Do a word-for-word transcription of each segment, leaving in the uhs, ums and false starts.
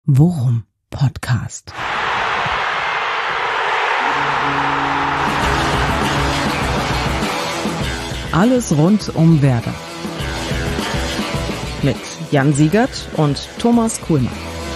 Worum Podcast. Alles rund um Werder. Mit Jan Siegert und Thomas Kuhlmann.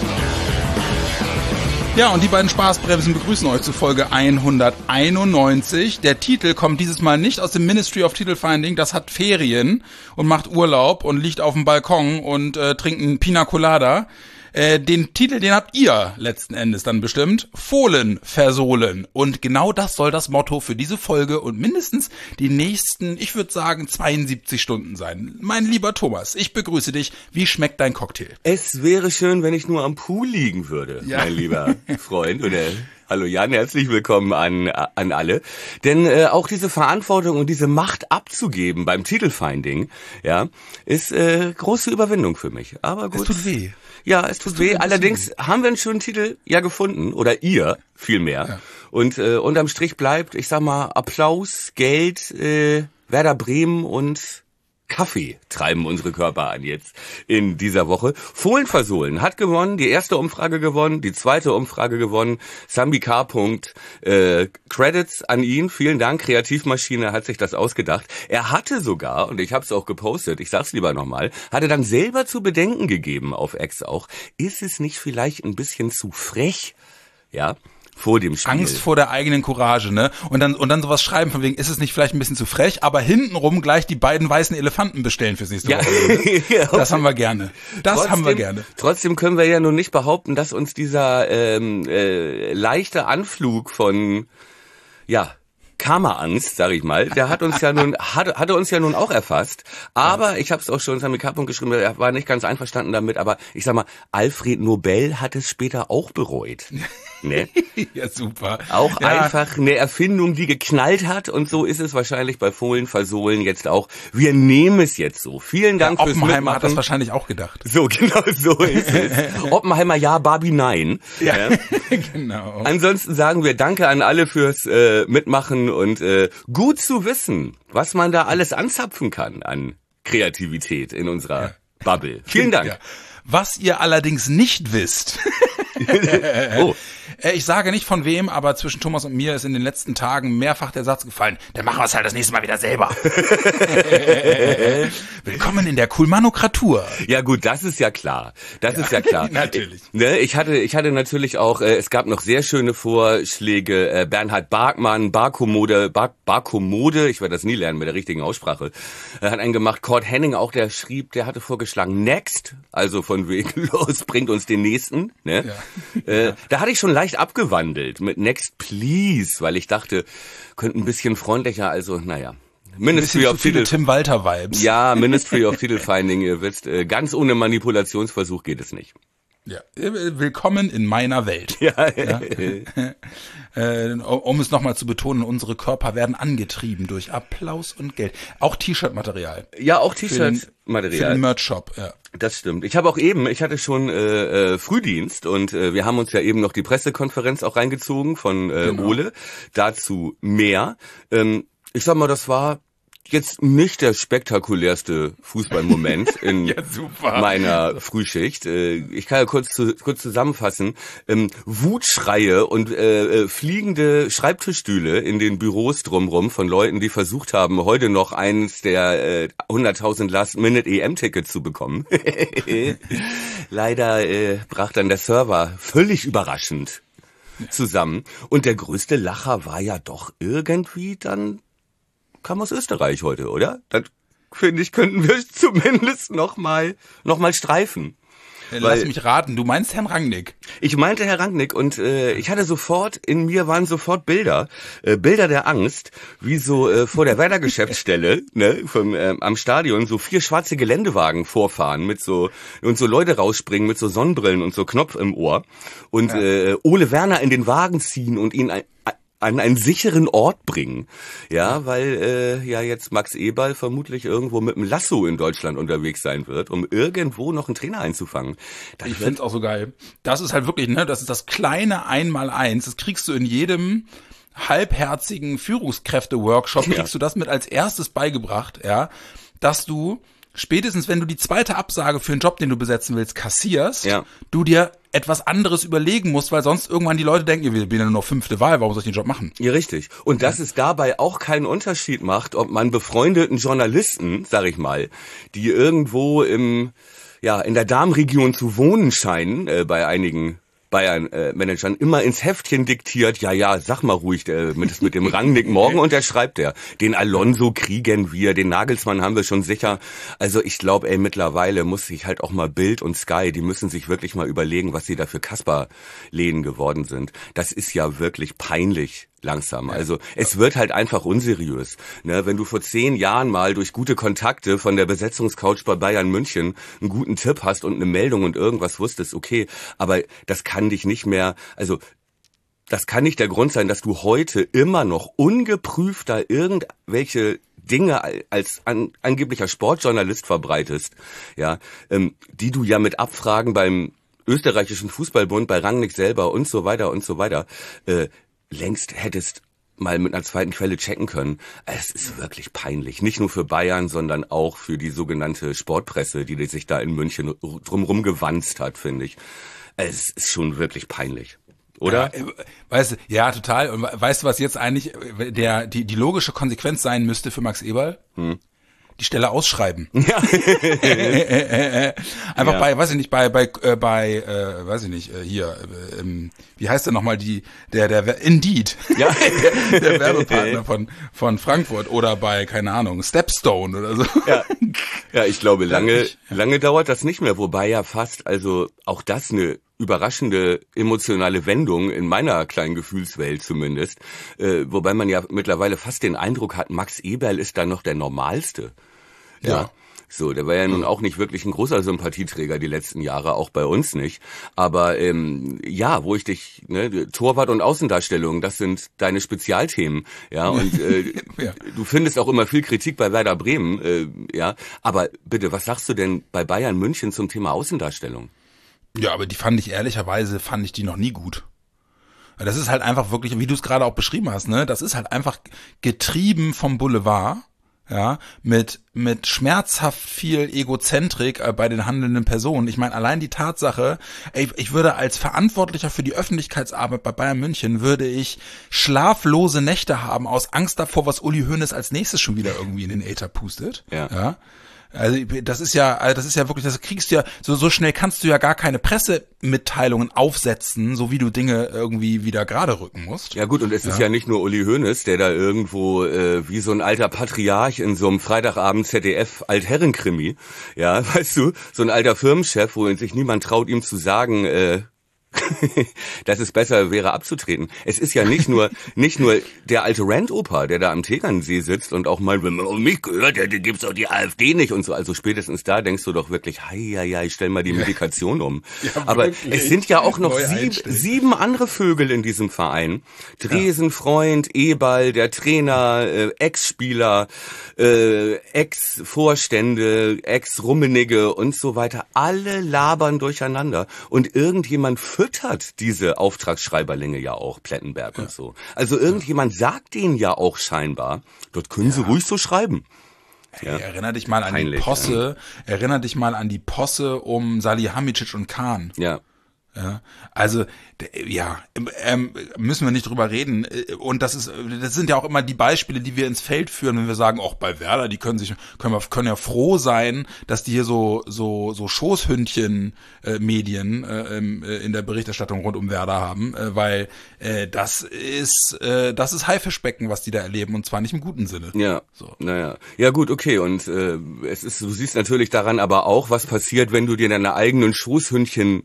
Ja, und die beiden Spaßbremsen begrüßen euch zu Folge hunderteinundneunzig. Der Titel kommt dieses Mal nicht aus dem Ministry of Titelfinding, das hat Ferien und macht Urlaub und liegt auf dem Balkon und äh, trinkt einen Pina Colada. Äh, den Titel, den habt ihr letzten Endes dann bestimmt. Fohlen versohlen. Und genau das soll das Motto für diese Folge und mindestens die nächsten, ich würde sagen, zweiundsiebzig Stunden sein. Mein lieber Thomas, ich begrüße dich. Wie schmeckt dein Cocktail? Es wäre schön, wenn ich nur am Pool liegen würde, ja. Mein lieber Freund. Oder hallo Jan, herzlich willkommen an an alle. Denn äh, auch diese Verantwortung und diese Macht abzugeben beim Titelfinding, ja, ist äh, große Überwindung für mich. Aber gut. Es tut weh. Ja, es tut, tut weh. Allerdings haben wir einen schönen Titel ja gefunden. Oder ihr vielmehr. Ja. Und äh, unterm Strich bleibt, ich sag mal, Applaus, Geld, äh, Werder Bremen und Kaffee treiben unsere Körper an jetzt in dieser Woche. Fohlen versohlen hat gewonnen, die erste Umfrage gewonnen, die zweite Umfrage gewonnen. Sambi K. Äh, Credits an ihn, vielen Dank, Kreativmaschine hat sich das ausgedacht. Er hatte sogar, und ich habe es auch gepostet, ich sag's lieber nochmal, hatte dann selber zu bedenken gegeben auf X auch, ist es nicht vielleicht ein bisschen zu frech, ja, vor dem Spiel. Angst vor der eigenen Courage, ne? Und dann und dann sowas schreiben von wegen, ist es nicht vielleicht ein bisschen zu frech, aber hintenrum gleich die beiden weißen Elefanten bestellen fürs nächste ja. Woche. Ja. Das haben wir gerne. Das trotzdem, haben wir gerne. Trotzdem können wir ja nun nicht behaupten, dass uns dieser ähm, äh, leichte Anflug von, ja, Karma-Angst, sag ich mal, der hat uns ja nun hat, hatte uns ja nun auch erfasst. Aber ich habe es auch schon Sammy K. geschrieben, er war nicht ganz einverstanden damit. Aber ich sag mal, Alfred Nobel hat es später auch bereut. Ne? Ja, super. Auch ja. Einfach eine Erfindung, die geknallt hat. Und so ist es wahrscheinlich bei Fohlen versohlen jetzt auch. Wir nehmen es jetzt so. Vielen Dank ja, fürs Oppenheimer Mitmachen. Hat das wahrscheinlich auch gedacht. So, genau so ist es. Oppenheimer ja, Barbie nein. Ja, ja. Genau. Ansonsten sagen wir Danke an alle fürs äh, Mitmachen und äh, gut zu wissen, was man da alles anzapfen kann an Kreativität in unserer ja. Bubble. Vielen Dank. Ja. Was ihr allerdings nicht wisst, oh. ich sage nicht von wem, aber zwischen Thomas und mir ist in den letzten Tagen mehrfach der Satz gefallen, dann machen wir es halt das nächste Mal wieder selber. Willkommen in der Kuhlmanokratur. Ja gut, das ist ja klar. Das ja. ist ja klar. Natürlich. Ich, ne, ich hatte ich hatte natürlich auch, äh, es gab noch sehr schöne Vorschläge. Äh, Bernhard Barkmann, Barkommode, Bar, Barkommode, ich werde das nie lernen mit der richtigen Aussprache, äh, hat einen gemacht. Kurt Henning auch, der schrieb, der hatte vorgeschlagen, Next, also von wegen los, bringt uns den nächsten. Ne? Ja. Äh, ja. Da hatte ich schon leicht abgewandelt mit Next Please, weil ich dachte, könnte ein bisschen freundlicher, also naja. Ministry of Titel Tim Walter Vibes. Ja, Ministry of Titelfinding, ihr wisst, äh, ganz ohne Manipulationsversuch geht es nicht. Ja, willkommen in meiner Welt. Ja. Ja. äh, um es nochmal zu betonen, unsere Körper werden angetrieben durch Applaus und Geld. Auch T-Shirt-Material. Ja, auch T-Shirt-Material. Für den Merch-Shop, ja. Das stimmt. Ich habe auch eben, ich hatte schon äh, äh, Frühdienst und äh, wir haben uns ja eben noch die Pressekonferenz auch reingezogen von äh, genau. Ole. Dazu mehr. Ähm, ich sag mal, das war jetzt nicht der spektakulärste Fußballmoment in ja, meiner Frühschicht. Ich kann ja kurz zu, kurz zusammenfassen. Wutschreie und äh, fliegende Schreibtischstühle in den Büros drumrum von Leuten, die versucht haben, heute noch eins der äh, hunderttausend Last-Minute-E M-Tickets zu bekommen. Leider äh, brach dann der Server völlig überraschend zusammen. Und der größte Lacher war ja doch irgendwie dann kam aus Österreich heute, oder? Das, finde ich, könnten wir zumindest noch mal, noch mal streifen. Lass Weil, mich raten, du meinst Herrn Rangnick. Ich meinte Herr Rangnick und äh, ich hatte sofort, in mir waren sofort Bilder, äh, Bilder der Angst, wie so äh, vor der Werder-Geschäftsstelle, ne, vom, äh, am Stadion, so vier schwarze Geländewagen vorfahren mit so und so Leute rausspringen mit so Sonnenbrillen und so Knopf im Ohr und ja. äh, Ole Werner in den Wagen ziehen und ihn ein, an einen sicheren Ort bringen. Ja, weil äh, ja jetzt Max Eberl vermutlich irgendwo mit dem Lasso in Deutschland unterwegs sein wird, um irgendwo noch einen Trainer einzufangen. Das ich find's auch so geil. Das ist halt wirklich, ne, das ist das kleine Einmaleins. Das kriegst du in jedem halbherzigen Führungskräfte-Workshop, kriegst ja. du das mit als erstes beigebracht, ja, dass du spätestens wenn du die zweite Absage für einen Job, den du besetzen willst, kassierst, ja. du dir etwas anderes überlegen musst, weil sonst irgendwann die Leute denken, wir bin ja nur noch fünfte Wahl, warum soll ich den Job machen? Ja, richtig. Und dass es dabei auch keinen Unterschied macht, ob man befreundeten Journalisten, sag ich mal, die irgendwo im, ja, in der Darmregion zu wohnen scheinen, äh, bei einigen Bayern-Managern äh, immer ins Heftchen diktiert, ja, ja, sag mal ruhig, der, mit, mit dem Rangnick morgen unterschreibt er. Den Alonso kriegen wir, den Nagelsmann haben wir schon sicher. Also ich glaube, ey, mittlerweile muss sich halt auch mal Bild und Sky, die müssen sich wirklich mal überlegen, was sie da für Kasper-Läden geworden sind. Das ist ja wirklich peinlich. Langsam. Also es wird halt einfach unseriös. Ne? Wenn du vor zehn Jahren mal durch gute Kontakte von der Besetzungscouch bei Bayern München einen guten Tipp hast und eine Meldung und irgendwas wusstest, okay, aber das kann dich nicht mehr, also das kann nicht der Grund sein, dass du heute immer noch ungeprüfter irgendwelche Dinge als an, angeblicher Sportjournalist verbreitest, ja, ähm, die du ja mit Abfragen beim österreichischen Fußballbund, bei Rangnick selber und so weiter und so weiter, äh, längst hättest mal mit einer zweiten Quelle checken können. Es ist wirklich peinlich. Nicht nur für Bayern, sondern auch für die sogenannte Sportpresse, die sich da in München drumherum gewanzt hat, finde ich. Es ist schon wirklich peinlich. Oder? Ja, weißt du, ja, total. Und weißt du, was jetzt eigentlich der die die logische Konsequenz sein müsste für Max Eberl? Hm. Die Stelle ausschreiben. Ja. Einfach ja. bei, weiß ich nicht, bei bei äh, bei äh, weiß ich nicht, äh, hier äh, ähm, wie heißt der nochmal die der der Indeed. Ja. der, der Werbepartner von von Frankfurt oder bei keine Ahnung, Stepstone oder so. Ja. Ja, ich glaube, lange lange dauert das nicht mehr, wobei ja fast also auch das eine überraschende emotionale Wendung in meiner kleinen Gefühlswelt zumindest, äh, wobei man ja mittlerweile fast den Eindruck hat, Max Eberl ist da noch der Normalste. Ja. ja. So, der war ja nun auch nicht wirklich ein großer Sympathieträger die letzten Jahre, auch bei uns nicht. Aber ähm, ja, wo ich dich, ne, Torwart und Außendarstellung, das sind deine Spezialthemen, ja. Und äh, ja. du findest auch immer viel Kritik bei Werder Bremen, äh, ja. Aber bitte, was sagst du denn bei Bayern München zum Thema Außendarstellung? Ja, aber die fand ich ehrlicherweise, fand ich die noch nie gut. Das ist halt einfach wirklich, wie du es gerade auch beschrieben hast, ne, das ist halt einfach getrieben vom Boulevard, ja, mit mit schmerzhaft viel Egozentrik äh, bei den handelnden Personen. Ich meine, allein die Tatsache, ey, ich würde als Verantwortlicher für die Öffentlichkeitsarbeit bei Bayern München, würde ich schlaflose Nächte haben aus Angst davor, was Uli Hoeneß als nächstes schon wieder irgendwie in den Äther pustet. Ja. ja. Also das ist ja, also das ist ja wirklich, das kriegst du ja, so, so schnell kannst du ja gar keine Pressemitteilungen aufsetzen, so wie du Dinge irgendwie wieder gerade rücken musst. Ja gut, und es ja. ist ja nicht nur Uli Hoeneß, der da irgendwo äh, wie so ein alter Patriarch in so einem Freitagabend Z D F Altherrenkrimi, ja, weißt du, so ein alter Firmenchef, wo sich niemand traut, ihm zu sagen, äh, dass es besser wäre abzutreten. Es ist ja nicht nur nicht nur der alte Rand-Opa, der da am Tegernsee sitzt und auch mal, wenn man um mich gehört hätte, gibt's auch die AfD nicht und so. Also spätestens da denkst du doch wirklich, hei, hei, hei, stell mal die Medikation um. Ja, aber es sind ja auch noch sieb, sieben andere Vögel in diesem Verein. Dresen, Freund, Eberl, der Trainer, äh, Ex-Spieler, äh, Ex-Vorstände, Ex-Rummenigge und so weiter. Alle labern durcheinander. Und irgendjemand füttert diese Auftragsschreiberlinge ja auch, Plettenberg ja. und so. Also irgendjemand ja. sagt denen ja auch scheinbar, dort können ja. sie ruhig so schreiben. Hey, ja. Erinner dich mal an Peinlich, die Posse, ja. erinner dich mal an die Posse um Salihamidzic und Kahn. Ja. Ja, also ja, ähm, müssen wir nicht drüber reden. Und das ist, das sind ja auch immer die Beispiele, die wir ins Feld führen, wenn wir sagen, auch bei Werder, die können sich, können wir, können ja froh sein, dass die hier so so so Schoßhündchen-Medien äh, äh, in der Berichterstattung rund um Werder haben, äh, weil äh, das ist äh, das ist Haifischbecken, was die da erleben, und zwar nicht im guten Sinne. Ja, so. Naja, ja gut, okay. Und äh, es ist, du siehst natürlich daran aber auch, was passiert, wenn du dir deine eigenen Schoßhündchen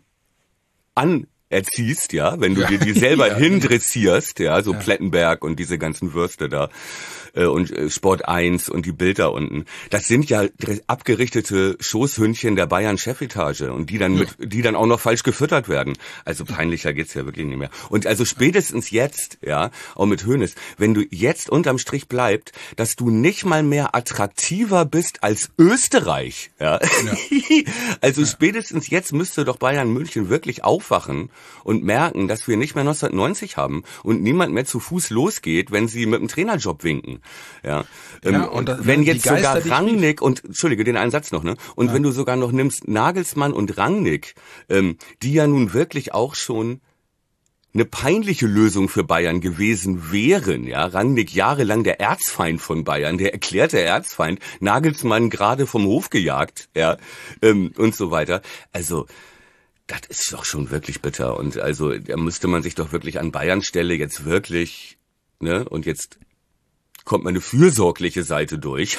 anerziehst, ja, wenn du ja. dir die selber ja, hindressierst, ja, so ja. Plettenberg und diese ganzen Würste da äh, und äh, Sport eins und die Bild da unten. Das sind ja abgerichtete Schoßhündchen der Bayern-Chefetage und die dann ja. mit, die dann auch noch falsch gefüttert werden. Also peinlicher geht's ja wirklich nicht mehr. Und also spätestens jetzt, ja, auch mit Hoeneß, wenn du jetzt unterm Strich bleibt, dass du nicht mal mehr attraktiver bist als Österreich, ja. ja. Also ja. spätestens jetzt müsste doch Bayern München wirklich aufwachen und merken, dass wir nicht mehr neunzehnhundertneunzig haben und niemand mehr zu Fuß losgeht, wenn sie mit dem Trainerjob winken. Ja, ja ähm, und das, wenn die jetzt Geister, sogar Rangnick und, Entschuldige, den einen Satz noch, ne? Und ja. wenn du sogar noch nimmst Nagelsmann und Rangnick, ähm, die ja nun wirklich auch schon eine peinliche Lösung für Bayern gewesen wären, ja. Rangnick jahrelang der Erzfeind von Bayern, der erklärte Erzfeind, Nagelsmann gerade vom Hof gejagt, ja, ähm, und so weiter. Also, das ist doch schon wirklich bitter. Und also, da müsste man sich doch wirklich an Bayerns Stelle jetzt wirklich, ne, und jetzt kommt meine fürsorgliche Seite durch.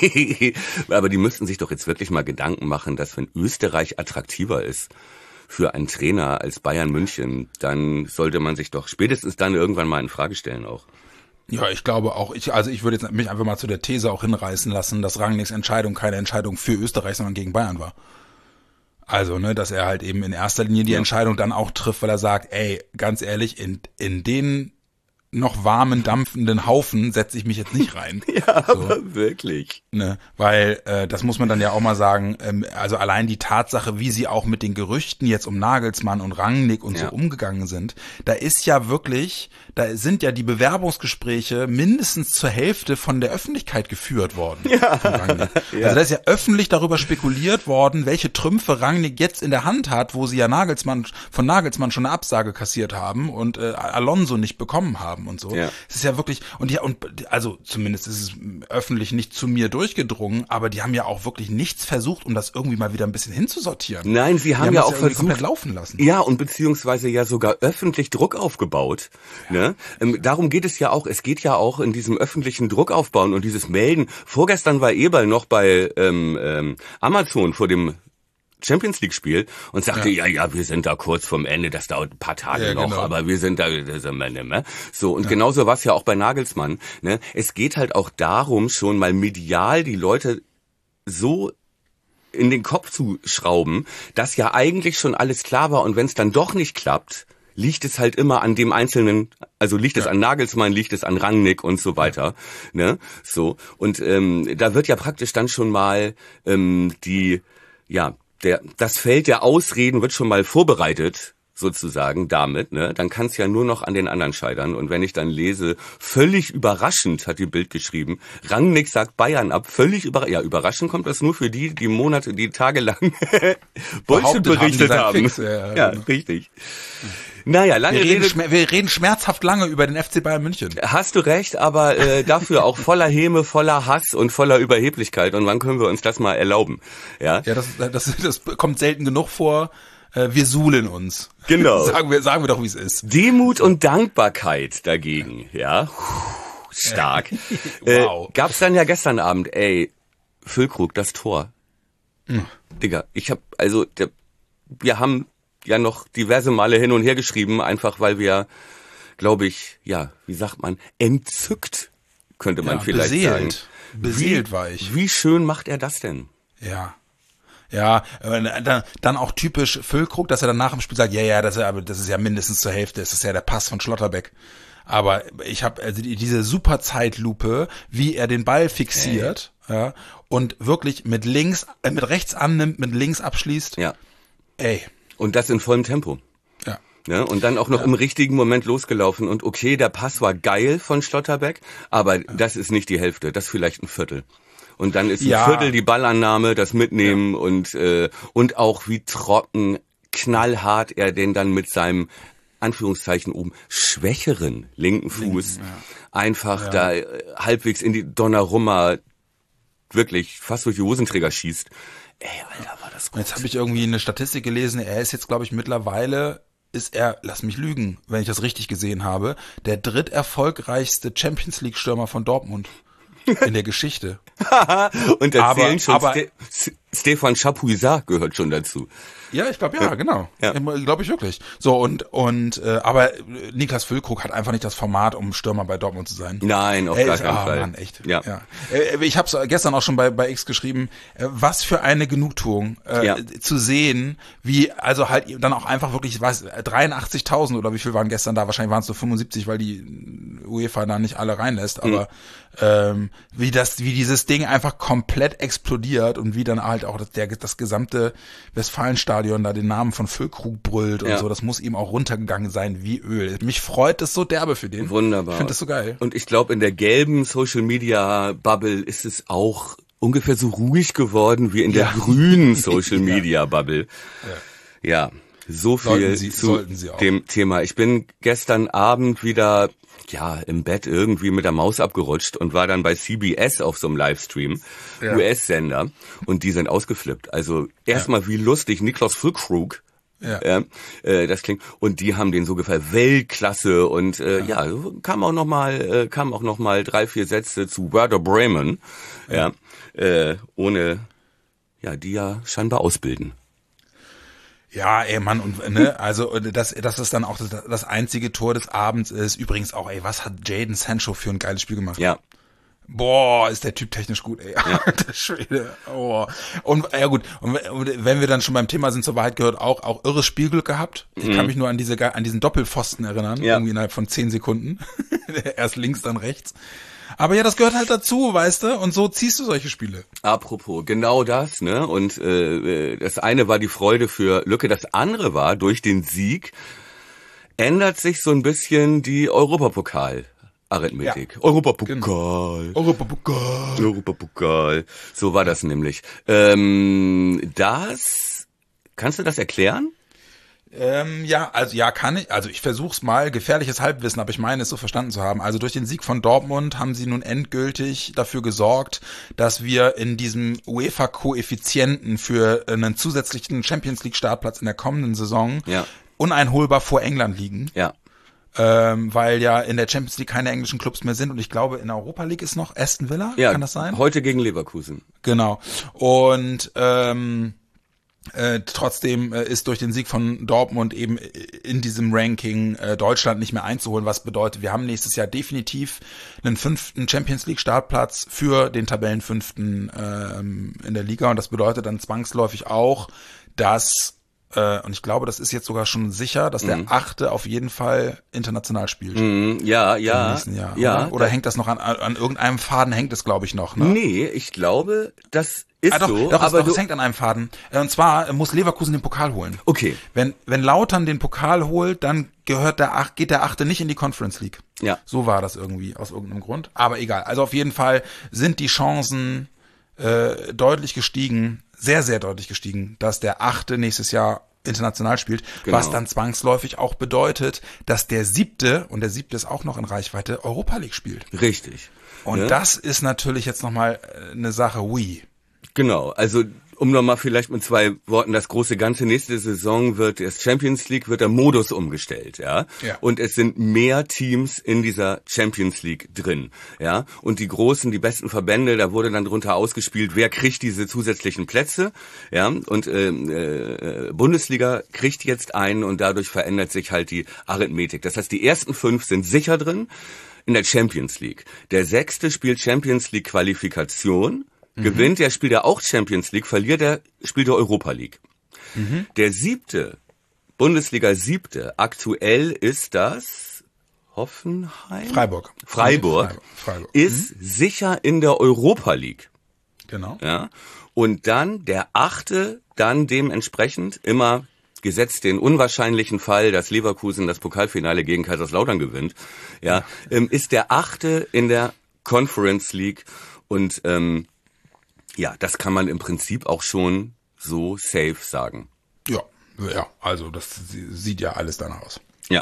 Aber die müssten sich doch jetzt wirklich mal Gedanken machen, dass wenn Österreich attraktiver ist für einen Trainer als Bayern München, dann sollte man sich doch spätestens dann irgendwann mal in Frage stellen auch. Ja, ich glaube auch, ich, also ich würde jetzt mich einfach mal zu der These auch hinreißen lassen, dass Rangnicks Entscheidung keine Entscheidung für Österreich, sondern gegen Bayern war. Also, ne, dass er halt eben in erster Linie die ja. Entscheidung dann auch trifft, weil er sagt, ey, ganz ehrlich, in, in den noch warmen, dampfenden Haufen setze ich mich jetzt nicht rein. Ja, so. Aber wirklich. Ne, weil äh, das muss man dann ja auch mal sagen, ähm, also allein die Tatsache, wie sie auch mit den Gerüchten jetzt um Nagelsmann und Rangnick und ja. so umgegangen sind, da ist ja wirklich, da sind ja die Bewerbungsgespräche mindestens zur Hälfte von der Öffentlichkeit geführt worden. Ja. Von Rangnick. Ja. Also da ist ja öffentlich darüber spekuliert worden, welche Trümpfe Rangnick jetzt in der Hand hat, wo sie ja Nagelsmann von Nagelsmann schon eine Absage kassiert haben und äh, Alonso nicht bekommen haben und so. Ja. Es ist ja wirklich, und ja, und also zumindest ist es öffentlich nicht zu mir durchgedrungen, aber die haben ja auch wirklich nichts versucht, um das irgendwie mal wieder ein bisschen hinzusortieren. Nein, sie haben die ja haben auch das ja versucht, laufen lassen. Ja, und beziehungsweise ja sogar öffentlich Druck aufgebaut. Ja. Ne? Ähm, darum geht es ja auch. Es geht ja auch in diesem öffentlichen Druck aufbauen und dieses Melden. Vorgestern war Eberl noch bei ähm, ähm, Amazon vor dem Champions League Spiel und sagte, ja. ja, ja, wir sind da kurz vorm Ende, das dauert ein paar Tage ja, noch, genau. aber wir sind da, das sind wir nicht mehr. So, und ja. genauso war es ja auch bei Nagelsmann. Ne? Es geht halt auch darum, schon mal medial die Leute so in den Kopf zu schrauben, dass ja eigentlich schon alles klar war und wenn es dann doch nicht klappt, liegt es halt immer an dem Einzelnen, also liegt ja. es an Nagelsmann, liegt es an Rangnick und so weiter. Ja. Ne? So, und ähm, da wird ja praktisch dann schon mal ähm, die, ja, Der, das Feld der Ausreden wird schon mal vorbereitet, sozusagen, damit, ne? Dann kann es ja nur noch an den anderen scheitern. Und wenn ich dann lese, völlig überraschend, hat die Bild geschrieben, Rangnick sagt Bayern ab, völlig überraschend. Ja, überraschend kommt das nur für die, die Monate, die tagelang Bullshit berichtet haben. haben. Ja, ja, ja genau. Richtig. Naja, lange wir reden, Rede. Schmer- wir reden schmerzhaft lange über den F C Bayern München. Hast du recht, aber äh, dafür auch voller Häme, voller Hass und voller Überheblichkeit. Und wann können wir uns das mal erlauben? Ja, ja, das, das, das kommt selten genug vor. Äh, wir suhlen uns. Genau. sagen wir, sagen wir doch, wie es ist. Demut und Dankbarkeit dagegen, ja, stark. Wow. Äh, gab's dann ja gestern Abend, ey, Füllkrug, das Tor. Hm. Digga, ich hab, also, der, wir haben ja noch diverse Male hin und her geschrieben, einfach weil wir, glaube ich, ja, wie sagt man, entzückt, könnte man ja, vielleicht beseelt. sagen. Beseelt wie, war ich. Wie schön macht er das denn? Ja. Ja, dann, dann auch typisch Füllkrug, dass er dann nach dem Spiel sagt, ja, ja, das ist ja, das ist ja mindestens zur Hälfte, das ist ja der Pass von Schlotterbeck. Aber ich habe also diese super Zeitlupe, wie er den Ball fixiert, hey. ja, und wirklich mit links, äh, mit rechts annimmt, mit links abschließt. Ja. Ey. Und das in vollem Tempo. Ja. Ja, und dann auch noch ja. im richtigen Moment losgelaufen. Und okay, der Pass war geil von Schlotterbeck, aber ja. das ist nicht die Hälfte, das ist vielleicht ein Viertel. Und dann ist ein ja. Viertel die Ballannahme, das Mitnehmen ja. und äh, und auch wie trocken, knallhart er den dann mit seinem Anführungszeichen oben schwächeren linken Fuß Linken, ja. einfach ja. da äh, halbwegs in die Donnarumma wirklich fast durch die Hosenträger schießt. Ey, Alter, war das gut. Jetzt habe ich irgendwie eine Statistik gelesen, er ist jetzt, glaube ich, mittlerweile, ist er, lass mich lügen, wenn ich das richtig gesehen habe, der dritterfolgreichste Champions-League-Stürmer von Dortmund in der Geschichte. Und erzählen aber, schon, aber, Ste- Stefan Chapuisat gehört schon dazu. Ja, ich glaube, ja, ja, genau. Ja. Glaube ich wirklich. So, und, und, äh, aber Niklas Füllkrug hat einfach nicht das Format, um Stürmer bei Dortmund zu sein. Nein, auf er gar ist, keinen oh, Fall. Mann, echt. Ja. ja. Ich habe es gestern auch schon bei, bei X geschrieben, was für eine Genugtuung, äh, ja. zu sehen, wie, also halt dann auch einfach wirklich, was, dreiundachtzigtausend oder wie viel waren gestern da? Wahrscheinlich waren es so fünfundsiebzig, weil die UEFA da nicht alle reinlässt, aber, mhm. ähm, wie das, wie dieses Ding einfach komplett explodiert und wie dann halt auch, dass der das gesamte Westfalenstadion da den Namen von Füllkrug brüllt und ja. so. Das muss ihm auch runtergegangen sein wie Öl. Mich freut es so derbe für den. Wunderbar. Ich finde das so geil. Und ich glaube, in der gelben Social-Media-Bubble ist es auch ungefähr so ruhig geworden wie in der ja. grünen Social-Media-Bubble. Ja. ja, so viel Sie, zu dem Thema. Ich bin gestern Abend wieder ja im Bett irgendwie mit der Maus abgerutscht und war dann bei C B S auf so einem Livestream, ja. U S-Sender, und die sind ausgeflippt. Also erstmal ja. wie lustig, Niklas Füllkrug. Ja. ja, äh, das klingt, und die haben den so gefallen, Weltklasse, und äh, ja. ja, kam auch noch mal, äh, kam auch noch mal drei, vier Sätze zu Werder Bremen, ja, ja äh, ohne, ja, die ja scheinbar ausbilden. Ja, ey, Mann, und ne, also das, das ist dann auch das, das einzige Tor des Abends ist. Übrigens auch, ey, was hat Jadon Sancho für ein geiles Spiel gemacht? Ja. Boah, ist der Typ technisch gut, ey. Ja. Der Schwede. Oh. Und ja gut, und wenn wir dann schon beim Thema sind, zur Wahrheit gehört auch, auch irres Spielglück gehabt. Ich mhm. kann mich nur an diese an diesen Doppelpfosten erinnern, ja. irgendwie innerhalb von zehn Sekunden. Erst links, dann rechts. Aber ja, das gehört halt dazu, weißt du? Und so ziehst du solche Spiele. Apropos, genau das, ne? Und äh, das eine war die Freude für Lücke, das andere war, durch den Sieg ändert sich so ein bisschen die Europapokal. Arithmetik. Ja. Europapokal. Genau. Europapokal. Europapokal. So war das nämlich. Ähm, das, kannst du das erklären? Ähm, ja, also ja, kann ich. Also ich versuch's mal. Gefährliches Halbwissen, aber ich meine es so verstanden zu haben. Also durch den Sieg von Dortmund haben sie nun endgültig dafür gesorgt, dass wir in diesem UEFA-Koeffizienten für einen zusätzlichen Champions-League-Startplatz in der kommenden Saison ja. uneinholbar vor England liegen. Ja. Ähm, weil ja in der Champions League keine englischen Clubs mehr sind und ich glaube in der Europa League ist noch Aston Villa, ja, kann das sein? Heute gegen Leverkusen. Genau. Und ähm, äh, trotzdem äh, ist durch den Sieg von Dortmund eben in diesem Ranking äh, Deutschland nicht mehr einzuholen, was bedeutet, wir haben nächstes Jahr definitiv einen fünften Champions League Startplatz für den Tabellenfünften ähm, in der Liga, und das bedeutet dann zwangsläufig auch, dass und ich glaube, das ist jetzt sogar schon sicher, dass der mhm. Achte auf jeden Fall international spielt. Mhm, ja, ja. Im nächsten Jahr, ja. Oder, oder ja. hängt das noch an, an irgendeinem Faden, hängt es, glaube ich, noch, ne? Nee, ich glaube, das ist ah, doch, so. Doch, aber es, doch, es hängt an einem Faden. Und zwar muss Leverkusen den Pokal holen. Okay. Wenn, wenn Lautern den Pokal holt, dann gehört der Ach, geht der Achte nicht in die Conference League. Ja. So war das irgendwie, aus irgendeinem Grund. Aber egal. Also auf jeden Fall sind die Chancen äh, deutlich gestiegen, sehr, sehr deutlich gestiegen, dass der Achte nächstes Jahr international spielt, genau. Was dann zwangsläufig auch bedeutet, dass der Siebte, und der Siebte ist auch noch in Reichweite, Europa League spielt. Richtig. Und ja. das ist natürlich jetzt nochmal eine Sache, oui. Genau, also um nochmal vielleicht mit zwei Worten das große Ganze, nächste Saison wird das Champions League, wird der Modus umgestellt, ja? ja. Und es sind mehr Teams in dieser Champions League drin, ja? Und die großen, die besten Verbände, da wurde dann drunter ausgespielt, wer kriegt diese zusätzlichen Plätze, ja? Und äh, äh, Bundesliga kriegt jetzt einen, und dadurch verändert sich halt die Arithmetik. Das heißt, die ersten fünf sind sicher drin in der Champions League. Der sechste spielt Champions League Qualifikation. Mhm. Gewinnt der, spielt er auch Champions League, verliert er, spielt er Europa League. Mhm. Der siebte, Bundesliga siebte, aktuell ist das Hoffenheim? Freiburg. Freiburg, Freiburg. Freiburg. Ist mhm. sicher in der Europa League. Genau. Ja. Und dann der achte, dann dementsprechend immer gesetzt den unwahrscheinlichen Fall, dass Leverkusen das Pokalfinale gegen Kaiserslautern gewinnt, ja, ähm, ist der achte in der Conference League, und ähm, ja, das kann man im Prinzip auch schon so safe sagen. Ja, ja, also das sieht ja alles danach aus. Ja.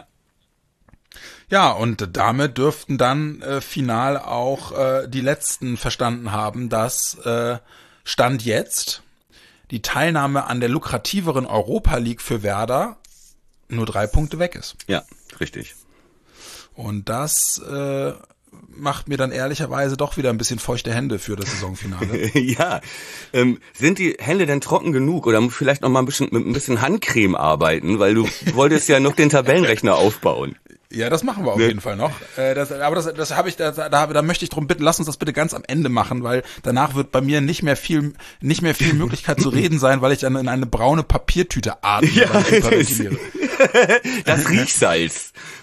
Ja, und damit dürften dann äh, final auch äh, die Letzten verstanden haben, dass äh, Stand jetzt die Teilnahme an der lukrativeren Europa League für Werder nur drei Punkte weg ist. Ja, richtig. Und das äh, macht mir dann ehrlicherweise doch wieder ein bisschen feuchte Hände für das Saisonfinale. Ja, ähm, sind die Hände denn trocken genug, oder vielleicht noch mal ein bisschen mit ein bisschen Handcreme arbeiten, weil du wolltest ja noch den Tabellenrechner aufbauen. Ja, das machen wir auf ne? jeden Fall noch. Äh, das, aber das, das habe ich, da, da, da möchte ich drum bitten, lass uns das bitte ganz am Ende machen, weil danach wird bei mir nicht mehr viel, nicht mehr viel Möglichkeit zu reden sein, weil ich dann in eine braune Papiertüte atme. Ja, das, das Riechsalz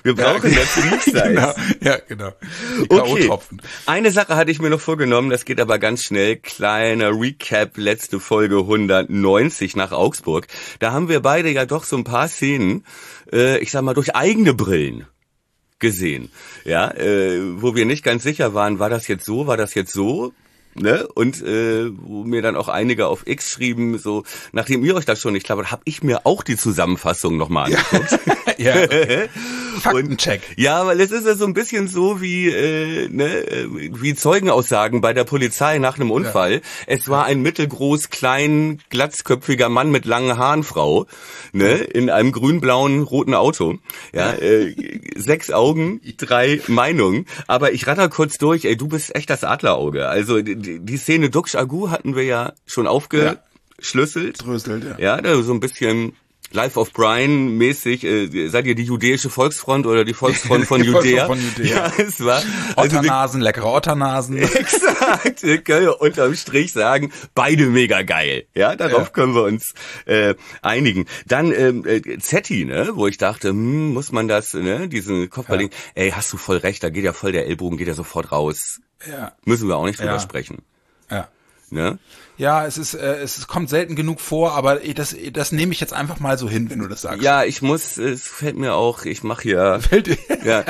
Wir brauchen das Sleeve-Size. Genau. Ja, genau. Die K Okay, O-Tropfen. eine Sache hatte ich mir noch vorgenommen, das geht aber ganz schnell. Kleiner Recap, letzte Folge hundertneunzig nach Augsburg. Da haben wir beide ja doch so ein paar Szenen, äh, ich sag mal, durch eigene Brillen gesehen. Ja, äh, wo wir nicht ganz sicher waren, war das jetzt so, war das jetzt so? Ne? Und äh, wo mir dann auch einige auf X schrieben, so, nachdem ihr euch das schon nicht klappert, habe ich mir auch die Zusammenfassung nochmal angeguckt. Ja. Faktencheck. Ja, weil es ist ja so ein bisschen so wie äh, ne, wie Zeugenaussagen bei der Polizei nach einem Unfall. Ja. Es war ein mittelgroß, klein, glatzköpfiger Mann mit langen Haaren, Frau, ne, in einem grün-blauen, roten Auto. Ja, äh, sechs Augen, drei Meinungen. Aber ich ratter kurz durch, ey, du bist echt das Adlerauge. Also die, die Szene Duksch Agu hatten wir ja schon aufgeschlüsselt. Dröselt, ja. Ja, da so ein bisschen Life of Brian mäßig, äh, seid ihr die jüdische Volksfront oder die Volksfront von Judäa? Von Judäa. Ja, es war also Otternasen, wir, leckere Otternasen. Exakt, wir können unterm Strich sagen, beide mega geil. Ja, darauf ja. können wir uns äh, einigen. Dann ähm, äh, Zetti, ne, wo ich dachte, hm, muss man das, ne, diesen Kopfballing, ja. ey, hast du voll recht, da geht ja voll der Ellbogen, geht ja sofort raus. Ja. Müssen wir auch nicht drüber ja. sprechen. Ja. Ne? Ja, es ist, äh, es kommt selten genug vor, aber das, das nehme ich jetzt einfach mal so hin, wenn du das sagst. Ja, ich muss, es fällt mir auch, ich mache hier. Fällt dir? Ja.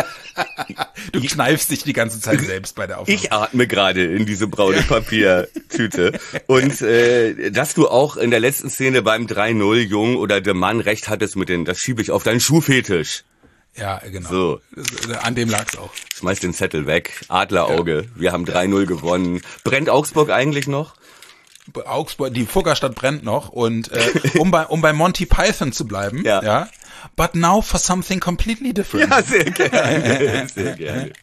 Du kneifst dich die ganze Zeit selbst bei der Aufnahme. Ich atme gerade in diese braune Papiertüte. Und äh, dass du auch in der letzten Szene beim drei null Jung oder der Mann recht hattest mit den, das schiebe ich auf deinen Schuhfetisch. Ja, genau. So. Das, an dem lag's auch. Schmeiß den Zettel weg. Adlerauge. Ja. Wir haben drei null gewonnen. Brennt Augsburg eigentlich noch? Augsburg, die Fuggerstadt brennt noch und äh, um bei um bei Monty Python zu bleiben, ja. ja. But now for something completely different. Ja, sehr gerne, sehr gerne.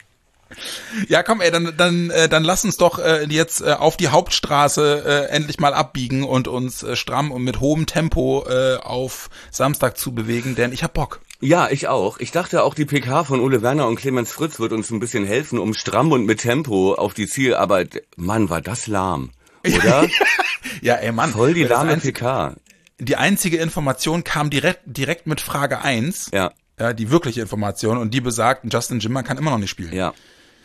Ja, komm, ey, dann dann äh, dann lass uns doch äh, jetzt äh, auf die Hauptstraße äh, endlich mal abbiegen und uns äh, stramm und mit hohem Tempo äh, auf Samstag zu bewegen, denn ich hab Bock. Ja, ich auch. Ich dachte auch, die P K von Ole Werner und Clemens Fritz wird uns ein bisschen helfen, um stramm und mit Tempo auf die Ziel, aber Mann, war das lahm. Oder? Ja, ey, Mann. Voll die lahme P K. Die einzige Information kam direkt direkt mit Frage eins. Ja. Ja, die wirkliche Information und die besagt, Justin Jimmer kann immer noch nicht spielen. Ja.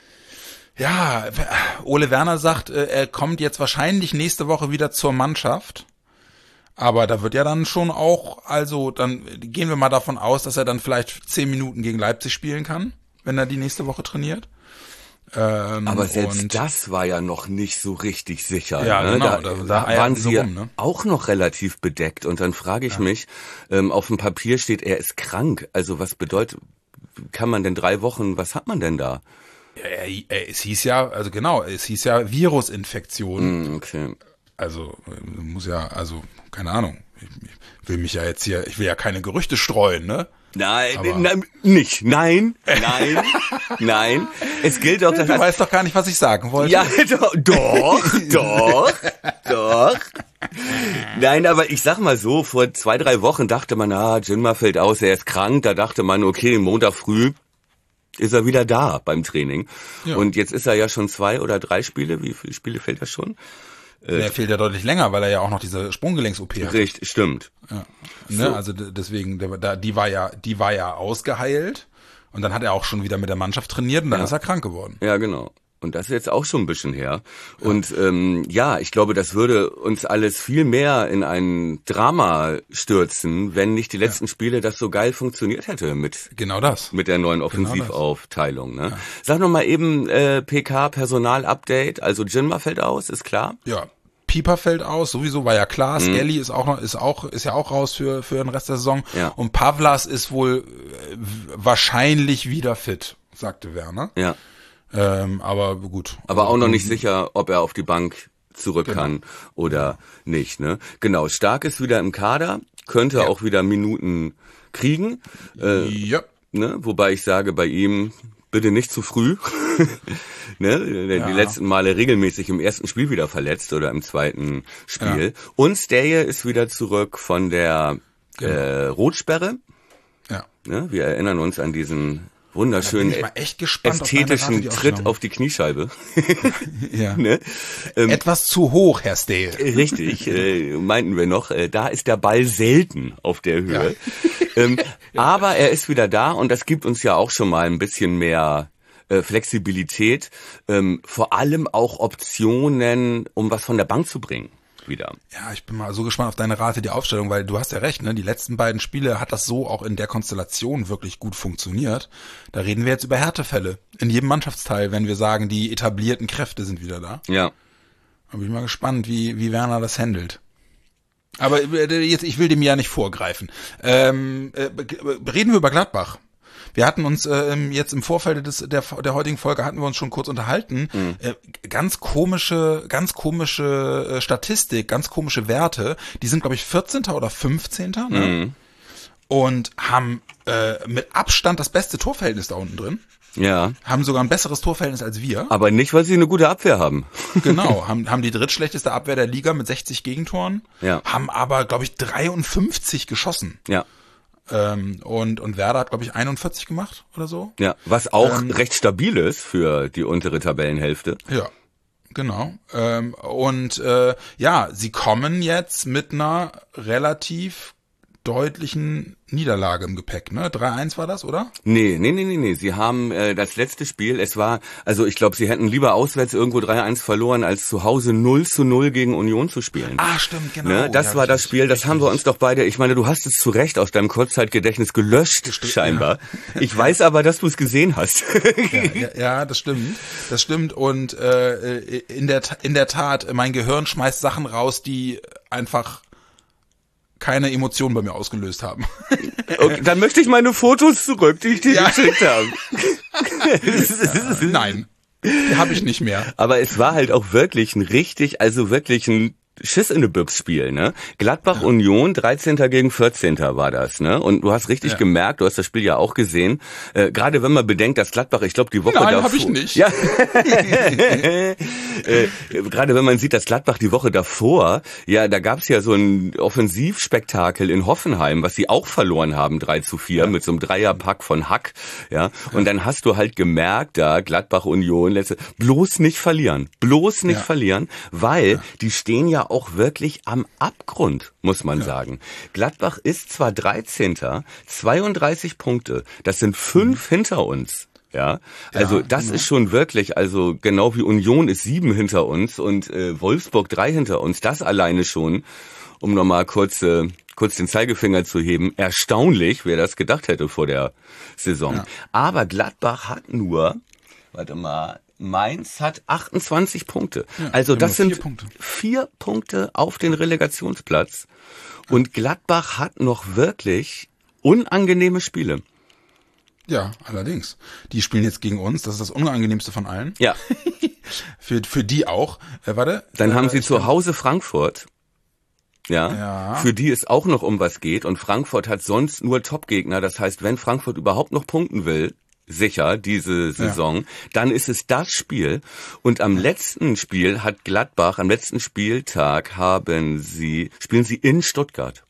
Ja, Ole Werner sagt, er kommt jetzt wahrscheinlich nächste Woche wieder zur Mannschaft. Aber da wird ja dann schon auch, also dann gehen wir mal davon aus, dass er dann vielleicht zehn Minuten gegen Leipzig spielen kann, wenn er die nächste Woche trainiert. Ähm, aber selbst das war ja noch nicht so richtig sicher. Ja, ne? genau. Da, da, da da waren so sie rum, ne? auch noch relativ bedeckt. Und dann frage ich ja. mich, ähm, auf dem Papier steht, er ist krank. Also was bedeutet, kann man denn drei Wochen, was hat man denn da? Ja, es hieß ja, also genau, es hieß ja Virusinfektion. Mm, okay. Also muss ja, also keine Ahnung. Ich, ich will mich ja jetzt hier, ich will ja keine Gerüchte streuen, ne? Nein, nein, nicht. Nein, nein, nein. Es gilt auch, dass... Du weißt doch gar nicht, was ich sagen wollte. Ja, doch, doch, doch, doch. Nein, aber ich sag mal so, vor zwei, drei Wochen dachte man, ah, Jinma fällt aus, er ist krank. Da dachte man, okay, Montag früh ist er wieder da beim Training. Ja. Und jetzt ist er ja schon zwei oder drei Spiele. Wie viele Spiele fehlt er schon? Der fehlt ja deutlich länger, weil er ja auch noch diese Sprunggelenks-O P hat. Richtig, stimmt. Ja. Ne, so. Also deswegen, der, der, die war ja, die war ja ausgeheilt und dann hat er auch schon wieder mit der Mannschaft trainiert und dann ja. ist er krank geworden. Ja, genau. Und das ist jetzt auch schon ein bisschen her. Ja. Und ähm, ja, ich glaube, das würde uns alles viel mehr in ein Drama stürzen, wenn nicht die letzten ja. Spiele das so geil funktioniert hätte mit genau das mit der neuen Offensivaufteilung. Ne? Ja. Sag noch mal eben äh, P K Personal-Update. Also Jinma fällt aus, ist klar. Ja. Pieper fällt aus, sowieso war ja klar. Mhm. Skelly ist auch noch, ist auch, ist ja auch raus für für den Rest der Saison. Ja. Und Pavlas ist wohl äh, wahrscheinlich wieder fit, sagte Werner. Ja. Ähm, aber gut. Aber auch noch nicht sicher, ob er auf die Bank zurück genau. kann oder nicht. Ne? Genau, Stark ist wieder im Kader, könnte ja. auch wieder Minuten kriegen. Äh, ja. Ne? Wobei ich sage, bei ihm bitte nicht zu früh. ne? Die ja. letzten Male regelmäßig im ersten Spiel wieder verletzt oder im zweiten Spiel. Ja. Und Steje ist wieder zurück von der genau. äh, Rotsperre. Ja. Ne? Wir erinnern uns an diesen wunderschönen, gespannt, ästhetischen auf Tritt auf die Kniescheibe. ja. ne? ähm, Etwas zu hoch, Herr Stehl. Richtig, äh, meinten wir noch. Äh, da ist der Ball selten auf der Höhe. ähm, aber er ist wieder da und das gibt uns ja auch schon mal ein bisschen mehr äh, Flexibilität, ähm, vor allem auch Optionen, um was von der Bank zu bringen. Wieder. Ja, ich bin mal so gespannt auf deine Rate, die Aufstellung, weil du hast ja recht, ne? Die letzten beiden Spiele hat das so auch in der Konstellation wirklich gut funktioniert. Da reden wir jetzt über Härtefälle. In jedem Mannschaftsteil, wenn wir sagen, die etablierten Kräfte sind wieder da. Ja. Da bin ich mal gespannt, wie, wie Werner das handelt. Aber jetzt, ich will dem ja nicht vorgreifen. Ähm, äh, reden wir über Gladbach. Wir hatten uns äh, jetzt im Vorfeld des, der, der heutigen Folge hatten wir uns schon kurz unterhalten. Mhm. Äh, ganz komische, ganz komische äh, Statistik, ganz komische Werte. Die sind, glaube ich, vierzehnter oder fünfzehnter Ne? Mhm. Und haben äh, mit Abstand das beste Torverhältnis da unten drin. Ja. Haben sogar ein besseres Torverhältnis als wir. Aber nicht, weil sie eine gute Abwehr haben. Genau, haben, haben die drittschlechteste Abwehr der Liga mit sechzig Gegentoren. Ja. Haben aber, glaube ich, dreiundfünfzig geschossen. Ja. Ähm, und, und Werder hat, glaube ich, einundvierzig gemacht oder so. Ja, was auch ähm, recht stabil ist für die untere Tabellenhälfte. Ja, genau. Ähm, und äh, ja, sie kommen jetzt mit einer relativ deutlichen Niederlage im Gepäck, ne? drei eins war das, oder? Nee, nee, nee, nee, nee. Sie haben äh, das letzte Spiel, es war, also ich glaube, sie hätten lieber auswärts irgendwo drei eins verloren, als zu Hause null zu null gegen Union zu spielen. Ah, stimmt, genau. Ne? Das ja, war das Spiel, das richtig. haben wir uns doch beide, ich meine, du hast es zu Recht aus deinem Kurzzeitgedächtnis gelöscht, Stimmt, scheinbar. Ja. Ich weiß aber, dass du es gesehen hast. ja, ja, ja, das stimmt. Das stimmt. Und äh, in der in der Tat, mein Gehirn schmeißt Sachen raus, die einfach keine Emotionen bei mir ausgelöst haben. Okay, dann möchte ich meine Fotos zurück, die ich dir Ja. geschickt habe. Ja, nein, die habe ich nicht mehr. Aber es war halt auch wirklich ein richtig, also wirklich ein Schiss in die Büchs Spiel, ne? Gladbach ja. Union, dreizehnter gegen vierzehnter war das, ne? Und du hast richtig ja. gemerkt, du hast das Spiel ja auch gesehen, äh, gerade wenn man bedenkt, dass Gladbach, ich glaube die Woche Nein, davor... hab ich nicht. Ja. äh, gerade wenn man sieht, dass Gladbach die Woche davor, ja, da gab's ja so ein Offensivspektakel in Hoffenheim, was sie auch verloren haben, drei zu vier, ja. mit so einem Dreierpack von Hack, ja? Und ja. dann hast du halt gemerkt, da Gladbach Union, letzte, bloß nicht verlieren, bloß nicht ja. verlieren, weil ja. die stehen ja auch wirklich am Abgrund, muss man ja. sagen. Gladbach ist zwar dreizehnter, zweiunddreißig Punkte, das sind fünf mhm. hinter uns. Ja, also ja, das genau. ist schon wirklich, also genau wie Union ist sieben hinter uns und äh, Wolfsburg drei hinter uns, das alleine schon, um nochmal kurz, äh, kurz den Zeigefinger zu heben, erstaunlich, wer das gedacht hätte vor der Saison. Ja. Aber Gladbach hat nur, warte mal, Mainz hat achtundzwanzig Punkte. Ja, also das sind vier Punkte. vier Punkte auf den Relegationsplatz. Und Gladbach hat noch wirklich unangenehme Spiele. Ja, allerdings. Die spielen jetzt gegen uns. Das ist das Unangenehmste von allen. Ja. für, für die auch. Äh, warte. Dann äh, haben sie zu Hause Frankfurt. Ja, ja. Für die es auch noch um was geht. Und Frankfurt hat sonst nur Top-Gegner. Das heißt, wenn Frankfurt überhaupt noch punkten will, sicher, diese Saison, ja. dann ist es das Spiel. Und am letzten Spiel hat Gladbach, am letzten Spieltag haben sie, spielen sie in Stuttgart.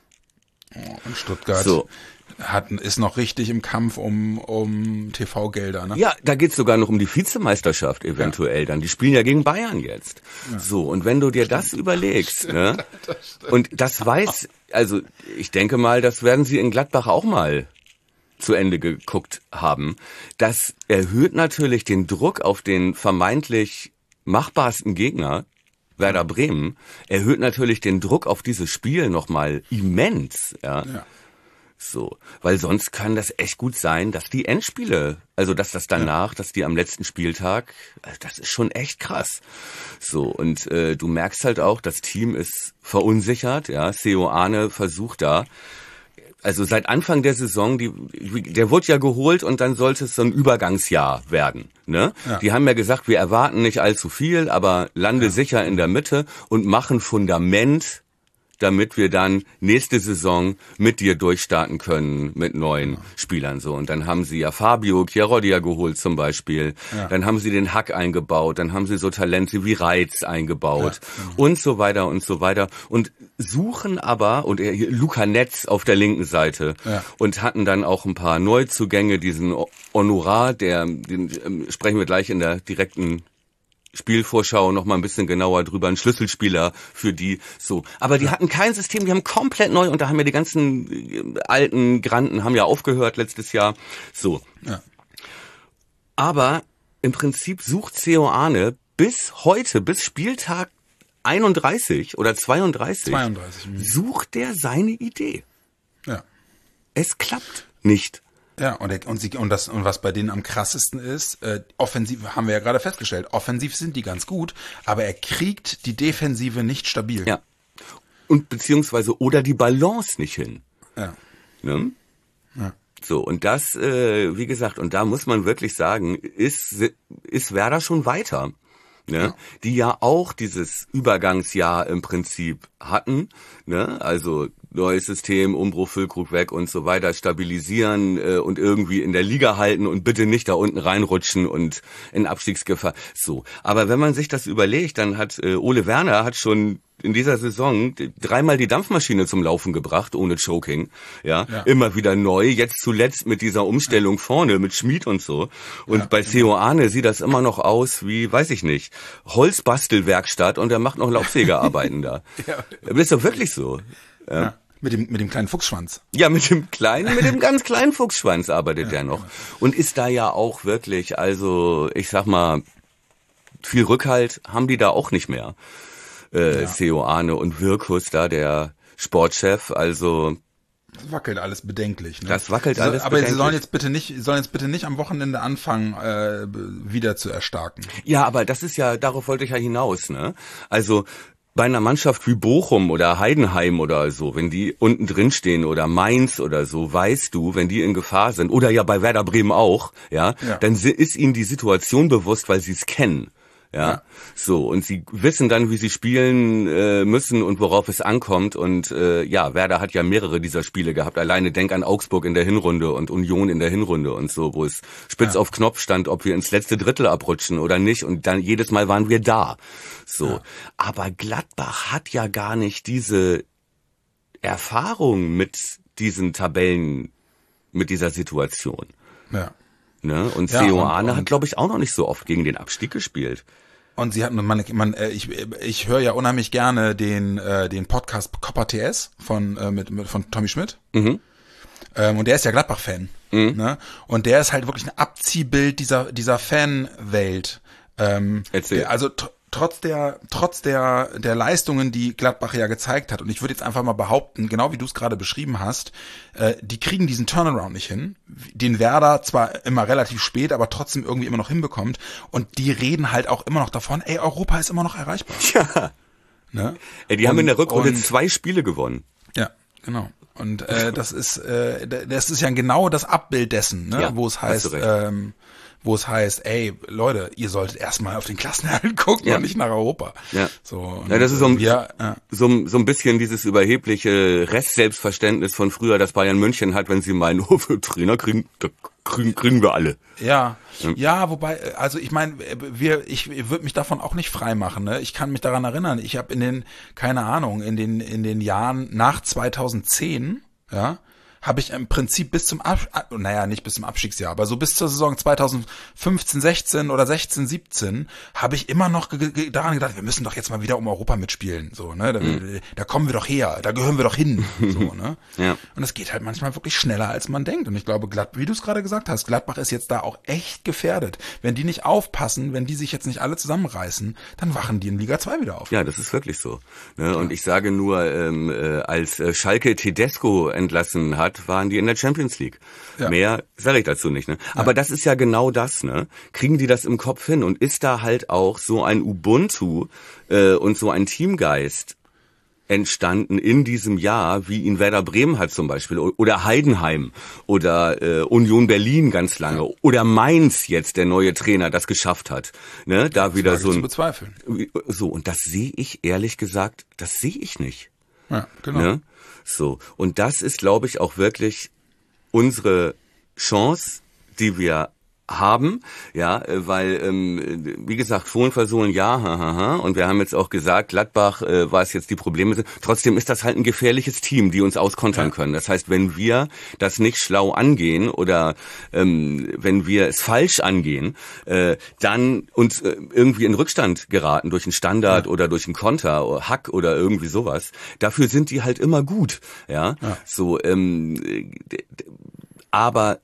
Oh, in Stuttgart. So. Hat, ist noch richtig im Kampf um, um T V-Gelder, ne? Ja, da geht's sogar noch um die Vizemeisterschaft eventuell ja. dann. Die spielen ja gegen Bayern jetzt. Ja. So, und wenn du dir das überlegst, ne? Das und das weiß, also ich denke mal, das werden sie in Gladbach auch mal zu Ende geguckt haben. Das erhöht natürlich den Druck auf den vermeintlich machbarsten Gegner, Werder Bremen, erhöht natürlich den Druck auf dieses Spiel nochmal immens, ja. ja. So, weil sonst kann das echt gut sein, dass die Endspiele, also dass das danach, ja. dass die am letzten Spieltag, das ist schon echt krass. So, und äh, du merkst halt auch, das Team ist verunsichert, ja, Seoane versucht da, also seit Anfang der Saison, die, der wurde ja geholt und dann sollte es so ein Übergangsjahr werden, ne? Ja. Die haben ja gesagt, wir erwarten nicht allzu viel, aber lande ja. sicher in der Mitte und machen Fundament, damit wir dann nächste Saison mit dir durchstarten können mit neuen ja. Spielern so. Und dann haben sie ja Fabio Chiarodia geholt zum Beispiel. Ja. Dann haben sie den Hack eingebaut. Dann haben sie so Talente wie Reitz eingebaut ja. mhm. und so weiter und so weiter. Und suchen aber, und er, Luca Netz auf der linken Seite ja. und hatten dann auch ein paar Neuzugänge, diesen Honorar, der, den ähm, sprechen wir gleich in der direkten Spielvorschau noch mal ein bisschen genauer drüber, ein Schlüsselspieler für die, so. Aber die hatten kein System, die haben komplett neu, und da haben ja die ganzen alten Granden haben ja aufgehört letztes Jahr, so. Ja. Aber im Prinzip sucht Seoane bis heute, bis Spieltag einunddreißig oder zweiunddreißig, zweiunddreißig sucht der seine Idee. Ja. Es klappt nicht. Ja, und, er, und, sie, und, das, und was bei denen am krassesten ist, äh, offensiv, haben wir ja gerade festgestellt, offensiv sind die ganz gut, aber er kriegt die Defensive nicht stabil. Ja. Und beziehungsweise oder die Balance nicht hin. Ja. Ne? Ja. So, und das, äh, wie gesagt, und da muss man wirklich sagen, ist, ist Werder schon weiter. Ne? Ja. Die ja auch dieses Übergangsjahr im Prinzip hatten, ne? Also neues System, Umbruch, Füllkrug weg und so weiter, stabilisieren äh, und irgendwie in der Liga halten und bitte nicht da unten reinrutschen und in Abstiegsgefahr. So, aber wenn man sich das überlegt, dann hat äh, Ole Werner hat schon in dieser Saison dreimal die Dampfmaschine zum Laufen gebracht, ohne Choking, ja, ja. Immer wieder neu, jetzt zuletzt mit dieser Umstellung vorne, mit Schmid und so. Und ja, bei Seoane sieht das immer noch aus wie, weiß ich nicht, Holzbastelwerkstatt, und er macht noch Laubsägearbeiten da. Ja. Das ist doch wirklich so. Ja. Ja. Mit dem, mit dem kleinen Fuchsschwanz. Ja, mit dem kleinen, mit dem ganz kleinen Fuchsschwanz arbeitet ja, er noch. Genau. Und ist da ja auch wirklich, also, ich sag mal, viel Rückhalt haben die da auch nicht mehr. Äh, ja. Seoane und Wirkus da, der Sportchef, also. Das wackelt alles bedenklich, ne? Das wackelt alles aber bedenklich. Aber sie sollen jetzt bitte nicht, sollen jetzt bitte nicht am Wochenende anfangen, äh, wieder zu erstarken. Ja, aber das ist ja, darauf wollte ich ja hinaus, ne? Also, bei einer Mannschaft wie Bochum oder Heidenheim oder so, wenn die unten drin stehen, oder Mainz oder so, weißt du, wenn die in Gefahr sind, oder ja bei Werder Bremen auch, ja, ja. Dann ist ihnen die Situation bewusst, weil sie es kennen. Ja? ja, so, und sie wissen dann, wie sie spielen äh, müssen und worauf es ankommt, und äh, ja, Werder hat ja mehrere dieser Spiele gehabt, alleine denk an Augsburg in der Hinrunde und Union in der Hinrunde und so, wo es spitz ja. auf Knopf stand, ob wir ins letzte Drittel abrutschen oder nicht, und dann jedes Mal waren wir da, so, ja. Aber Gladbach hat ja gar nicht diese Erfahrung mit diesen Tabellen, mit dieser Situation. Ja. Ne? Und ja, Seoane und, und hat, glaube ich, auch noch nicht so oft gegen den Abstieg gespielt. Und sie hatten, man, man, ich, ich höre ja unheimlich gerne den, äh, den Podcast Copper T S von, äh, mit, mit, von Tommy Schmidt. Mhm. Ähm, und der ist ja Gladbach-Fan. Mhm. Ne? Und der ist halt wirklich ein Abziehbild dieser, dieser Fanwelt. Ähm, Erzähl. Der, also, tr- trotz der, trotz der, der Leistungen, die Gladbach ja gezeigt hat, und ich würde jetzt einfach mal behaupten, genau wie du es gerade beschrieben hast, äh, die kriegen diesen Turnaround nicht hin, den Werder zwar immer relativ spät, aber trotzdem irgendwie immer noch hinbekommt, und die reden halt auch immer noch davon, ey, Europa ist immer noch erreichbar. Ja. Ne? Ey, die und, haben in der Rückrunde und, zwei Spiele gewonnen. Ja, genau. Und äh, das ist, äh, das ist ja genau das Abbild dessen, ne? Ja, wo es heißt, ähm, wo es heißt, ey, Leute, ihr solltet erstmal auf den Klassenerhalt gucken, ja. und nicht nach Europa. Ja. So, ja, das ist so ein, ja, ja. so, so ein bisschen dieses überhebliche Restselbstverständnis von früher, das Bayern München hat, wenn sie meinen, oh, wir Trainer kriegen, da kriegen, kriegen wir alle. Ja, ja, ja, wobei, also ich meine, wir, ich, ich würde mich davon auch nicht frei machen, ne? Ich kann mich daran erinnern, ich habe in den, keine Ahnung, in den, in den Jahren nach zweitausendzehn, ja, habe ich im Prinzip bis zum Ab, naja, nicht bis zum Abstiegsjahr, aber so bis zur Saison zweitausendfünfzehn, sechzehn oder sechzehn, siebzehn habe ich immer noch ge- ge- daran gedacht, wir müssen doch jetzt mal wieder um Europa mitspielen, so, ne, da, mhm. da kommen wir doch her, da gehören wir doch hin, so, ne. Ja. Und es geht halt manchmal wirklich schneller, als man denkt, und ich glaube, Glad- wie du es gerade gesagt hast, Gladbach ist jetzt da auch echt gefährdet. Wenn die nicht aufpassen, wenn die sich jetzt nicht alle zusammenreißen, dann wachen die in Liga zwei wieder auf. Ja, das ist wirklich so, ne? Ja. Und ich sage nur, ähm, äh, als äh, Schalke Tedesco entlassen hat, waren die in der Champions League. Ja. Mehr sage ich dazu nicht, ne? Aber ja. Das ist ja genau das, ne? Kriegen die das im Kopf hin, und ist da halt auch so ein Ubuntu äh, und so ein Teamgeist entstanden in diesem Jahr, wie ihn Werder Bremen hat zum Beispiel, oder Heidenheim oder äh, Union Berlin ganz lange, ja. oder Mainz jetzt, der neue Trainer, das geschafft hat, ne? Da das wieder so ein zu bezweifeln. So, und das sehe ich ehrlich gesagt, das sehe ich nicht. Ja, genau. Ne? So, und das ist, glaube ich, auch wirklich unsere Chance, die wir haben, ja, weil, ähm, wie gesagt, Fohlen versohlen, ja, ha, ha, ha, und wir haben jetzt auch gesagt, Gladbach, äh, was jetzt die Probleme sind, trotzdem ist das halt ein gefährliches Team, die uns auskontern ja. können. Das heißt, wenn wir das nicht schlau angehen oder ähm, wenn wir es falsch angehen, äh, dann uns äh, irgendwie in Rückstand geraten durch einen Standard ja. oder durch einen Konter oder Hack oder irgendwie sowas, dafür sind die halt immer gut, ja, ja. so, ähm, aber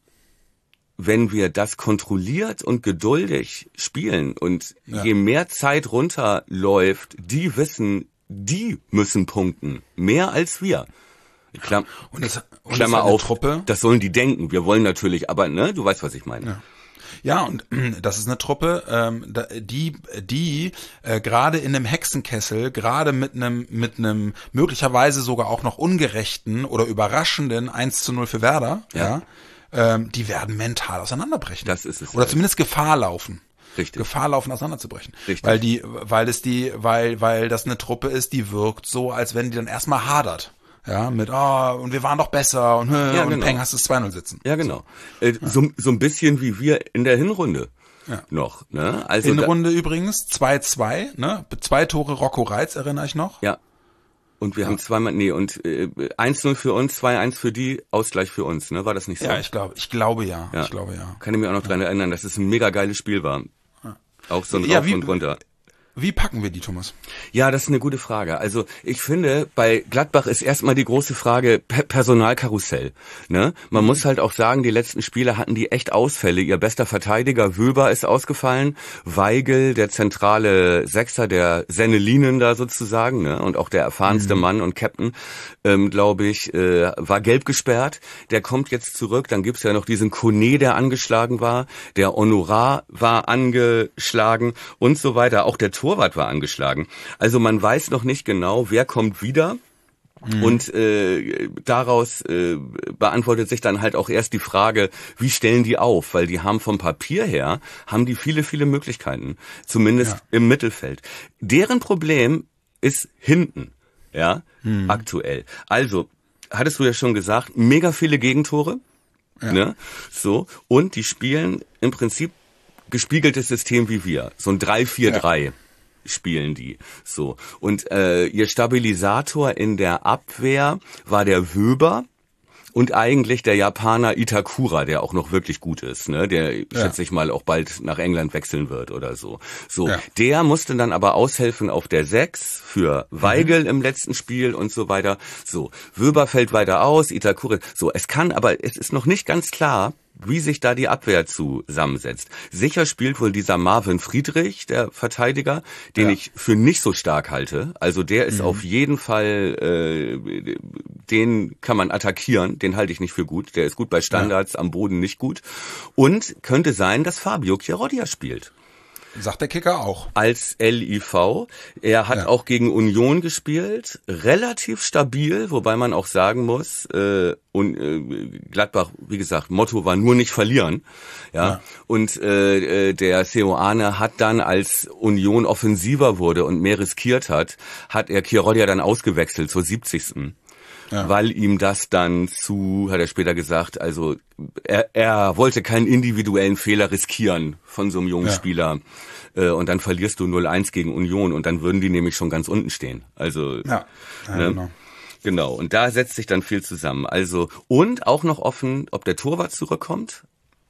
wenn wir das kontrolliert und geduldig spielen und ja. je mehr Zeit runterläuft, die wissen, die müssen punkten. Mehr als wir. Klam- und es, und Klammer es auf, Truppe. Das sollen die denken. Wir wollen natürlich, aber ne, du weißt, was ich meine. Ja. Ja, und das ist eine Truppe, ähm, die, die äh, gerade in einem Hexenkessel, gerade mit einem, mit einem möglicherweise sogar auch noch ungerechten oder überraschenden eins zu null für Werder, ja, ja ähm, die werden mental auseinanderbrechen. Das ist es. Oder zumindest Gefahr laufen. Richtig. Gefahr laufen, auseinanderzubrechen. Richtig. Weil die, weil es die, weil, weil das eine Truppe ist, die wirkt so, als wenn die dann erstmal hadert. Ja, mit, oh, und wir waren doch besser und, ja, und genau. Peng, hast du zwei null sitzen. Ja, genau. So. Äh, ja. so, so ein bisschen wie wir in der Hinrunde. Ja. Noch, ne? Also Hinrunde übrigens, zwei zwei, ne? Zwei Tore Rocco Reitz, erinnere ich noch. Ja. Und wir ja. haben zweimal, nee, und äh, eins null für uns, zwei eins für die, Ausgleich für uns, ne? War das nicht so? Ja, ich glaube, ich glaube ja. ja. Ich glaube ja. Kann ich mich auch noch dran ja. erinnern, dass es ein mega geiles Spiel war. Ja. Auch so ein ja, Rauf wie, und runter. Wie packen wir die, Thomas? Ja, das ist eine gute Frage. Also ich finde, bei Gladbach ist erstmal die große Frage Pe- Personalkarussell. Ne? Man mhm. muss halt auch sagen, die letzten Spiele hatten die echt Ausfälle. Ihr bester Verteidiger Wöber ist ausgefallen, Weigel, der zentrale Sechser der Sennelinen da sozusagen, ne? Und auch der erfahrenste mhm. Mann und Captain, ähm, glaube ich, äh, war gelb gesperrt. Der kommt jetzt zurück. Dann gibt's ja noch diesen Kone, der angeschlagen war. Der Honorar war angeschlagen und so weiter. Auch der Torwart war angeschlagen. Also man weiß noch nicht genau, wer kommt wieder. Mhm. Und äh, daraus äh, beantwortet sich dann halt auch erst die Frage, wie stellen die auf? Weil die haben vom Papier her, haben die viele, viele Möglichkeiten. Zumindest ja. im Mittelfeld. Deren Problem ist hinten, ja, mhm. aktuell. Also, hattest du ja schon gesagt, mega viele Gegentore. Ja. Ne? So, und die spielen im Prinzip gespiegeltes System wie wir. So ein drei vier drei. Ja. Spielen die so. Und äh, ihr Stabilisator in der Abwehr war der Wöber und eigentlich der Japaner Itakura, der auch noch wirklich gut ist, ne? Der, ja. schätze ich mal, auch bald nach England wechseln wird oder so. So, ja. Der musste dann aber aushelfen auf der sechs für Weigel mhm. im letzten Spiel und so weiter. So, Wöber fällt weiter aus, Itakura. So, es kann, aber es ist noch nicht ganz klar, wie sich da die Abwehr zusammensetzt. Sicher spielt wohl dieser Marvin Friedrich, der Verteidiger, den ja. ich für nicht so stark halte. Also der ist mhm. auf jeden Fall, äh, den kann man attackieren, den halte ich nicht für gut. Der ist gut bei Standards, ja. am Boden nicht gut. Und könnte sein, dass Fabio Chiarodia spielt. Sagt der Kicker auch. Als L I V. Er hat ja. auch gegen Union gespielt, relativ stabil, wobei man auch sagen muss, äh, und äh, Gladbach, wie gesagt, Motto war nur nicht verlieren. Ja. ja. Und äh, der Seoane hat dann, als Union offensiver wurde und mehr riskiert hat, hat er Chiarodia dann ausgewechselt zur siebzigsten Ja. Weil ihm das dann zu, hat er später gesagt, also er, er wollte keinen individuellen Fehler riskieren von so einem jungen ja. Spieler. Äh, und dann verlierst du null eins gegen Union und dann würden die nämlich schon ganz unten stehen. Also ja, ja ne? genau. Genau, und da setzt sich dann viel zusammen. Also, und auch noch offen, ob der Torwart zurückkommt.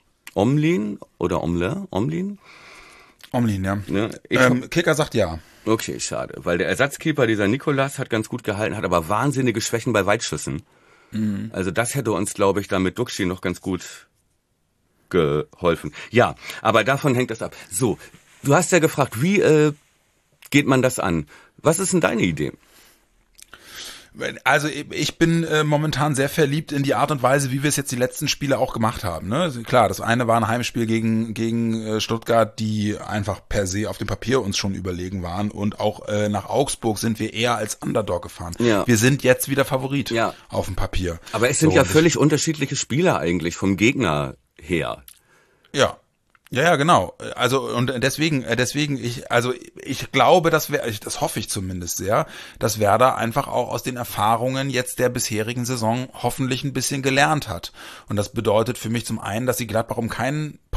Omlin oder Omle? Omlin? Omlin, ja. Ne? Ähm, Kicker sagt ja. Okay, schade. Weil der Ersatzkeeper, dieser Nikolas, hat ganz gut gehalten, hat aber wahnsinnige Schwächen bei Weitschüssen. Mhm. Also das hätte uns, glaube ich, da mit Duxi noch ganz gut geholfen. Ja, aber davon hängt das ab. So, du hast ja gefragt, wie äh, geht man das an? Was ist denn deine Idee? Also ich bin äh, momentan sehr verliebt in die Art und Weise, wie wir es jetzt die letzten Spiele auch gemacht haben. Ne? Also klar, das eine war ein Heimspiel gegen gegen äh, Stuttgart, die einfach per se auf dem Papier uns schon überlegen waren, und auch äh, nach Augsburg sind wir eher als Underdog gefahren. Ja. Wir sind jetzt wieder Favorit ja. auf dem Papier. Aber es sind so, ja völlig unterschiedliche Spieler eigentlich vom Gegner her. Ja. Ja, ja, genau. Also und deswegen, deswegen ich, also ich glaube, dass wir, das hoffe ich zumindest sehr, dass Werder einfach auch aus den Erfahrungen jetzt der bisherigen Saison hoffentlich ein bisschen gelernt hat. Und das bedeutet für mich zum einen, dass sie Gladbach um keinen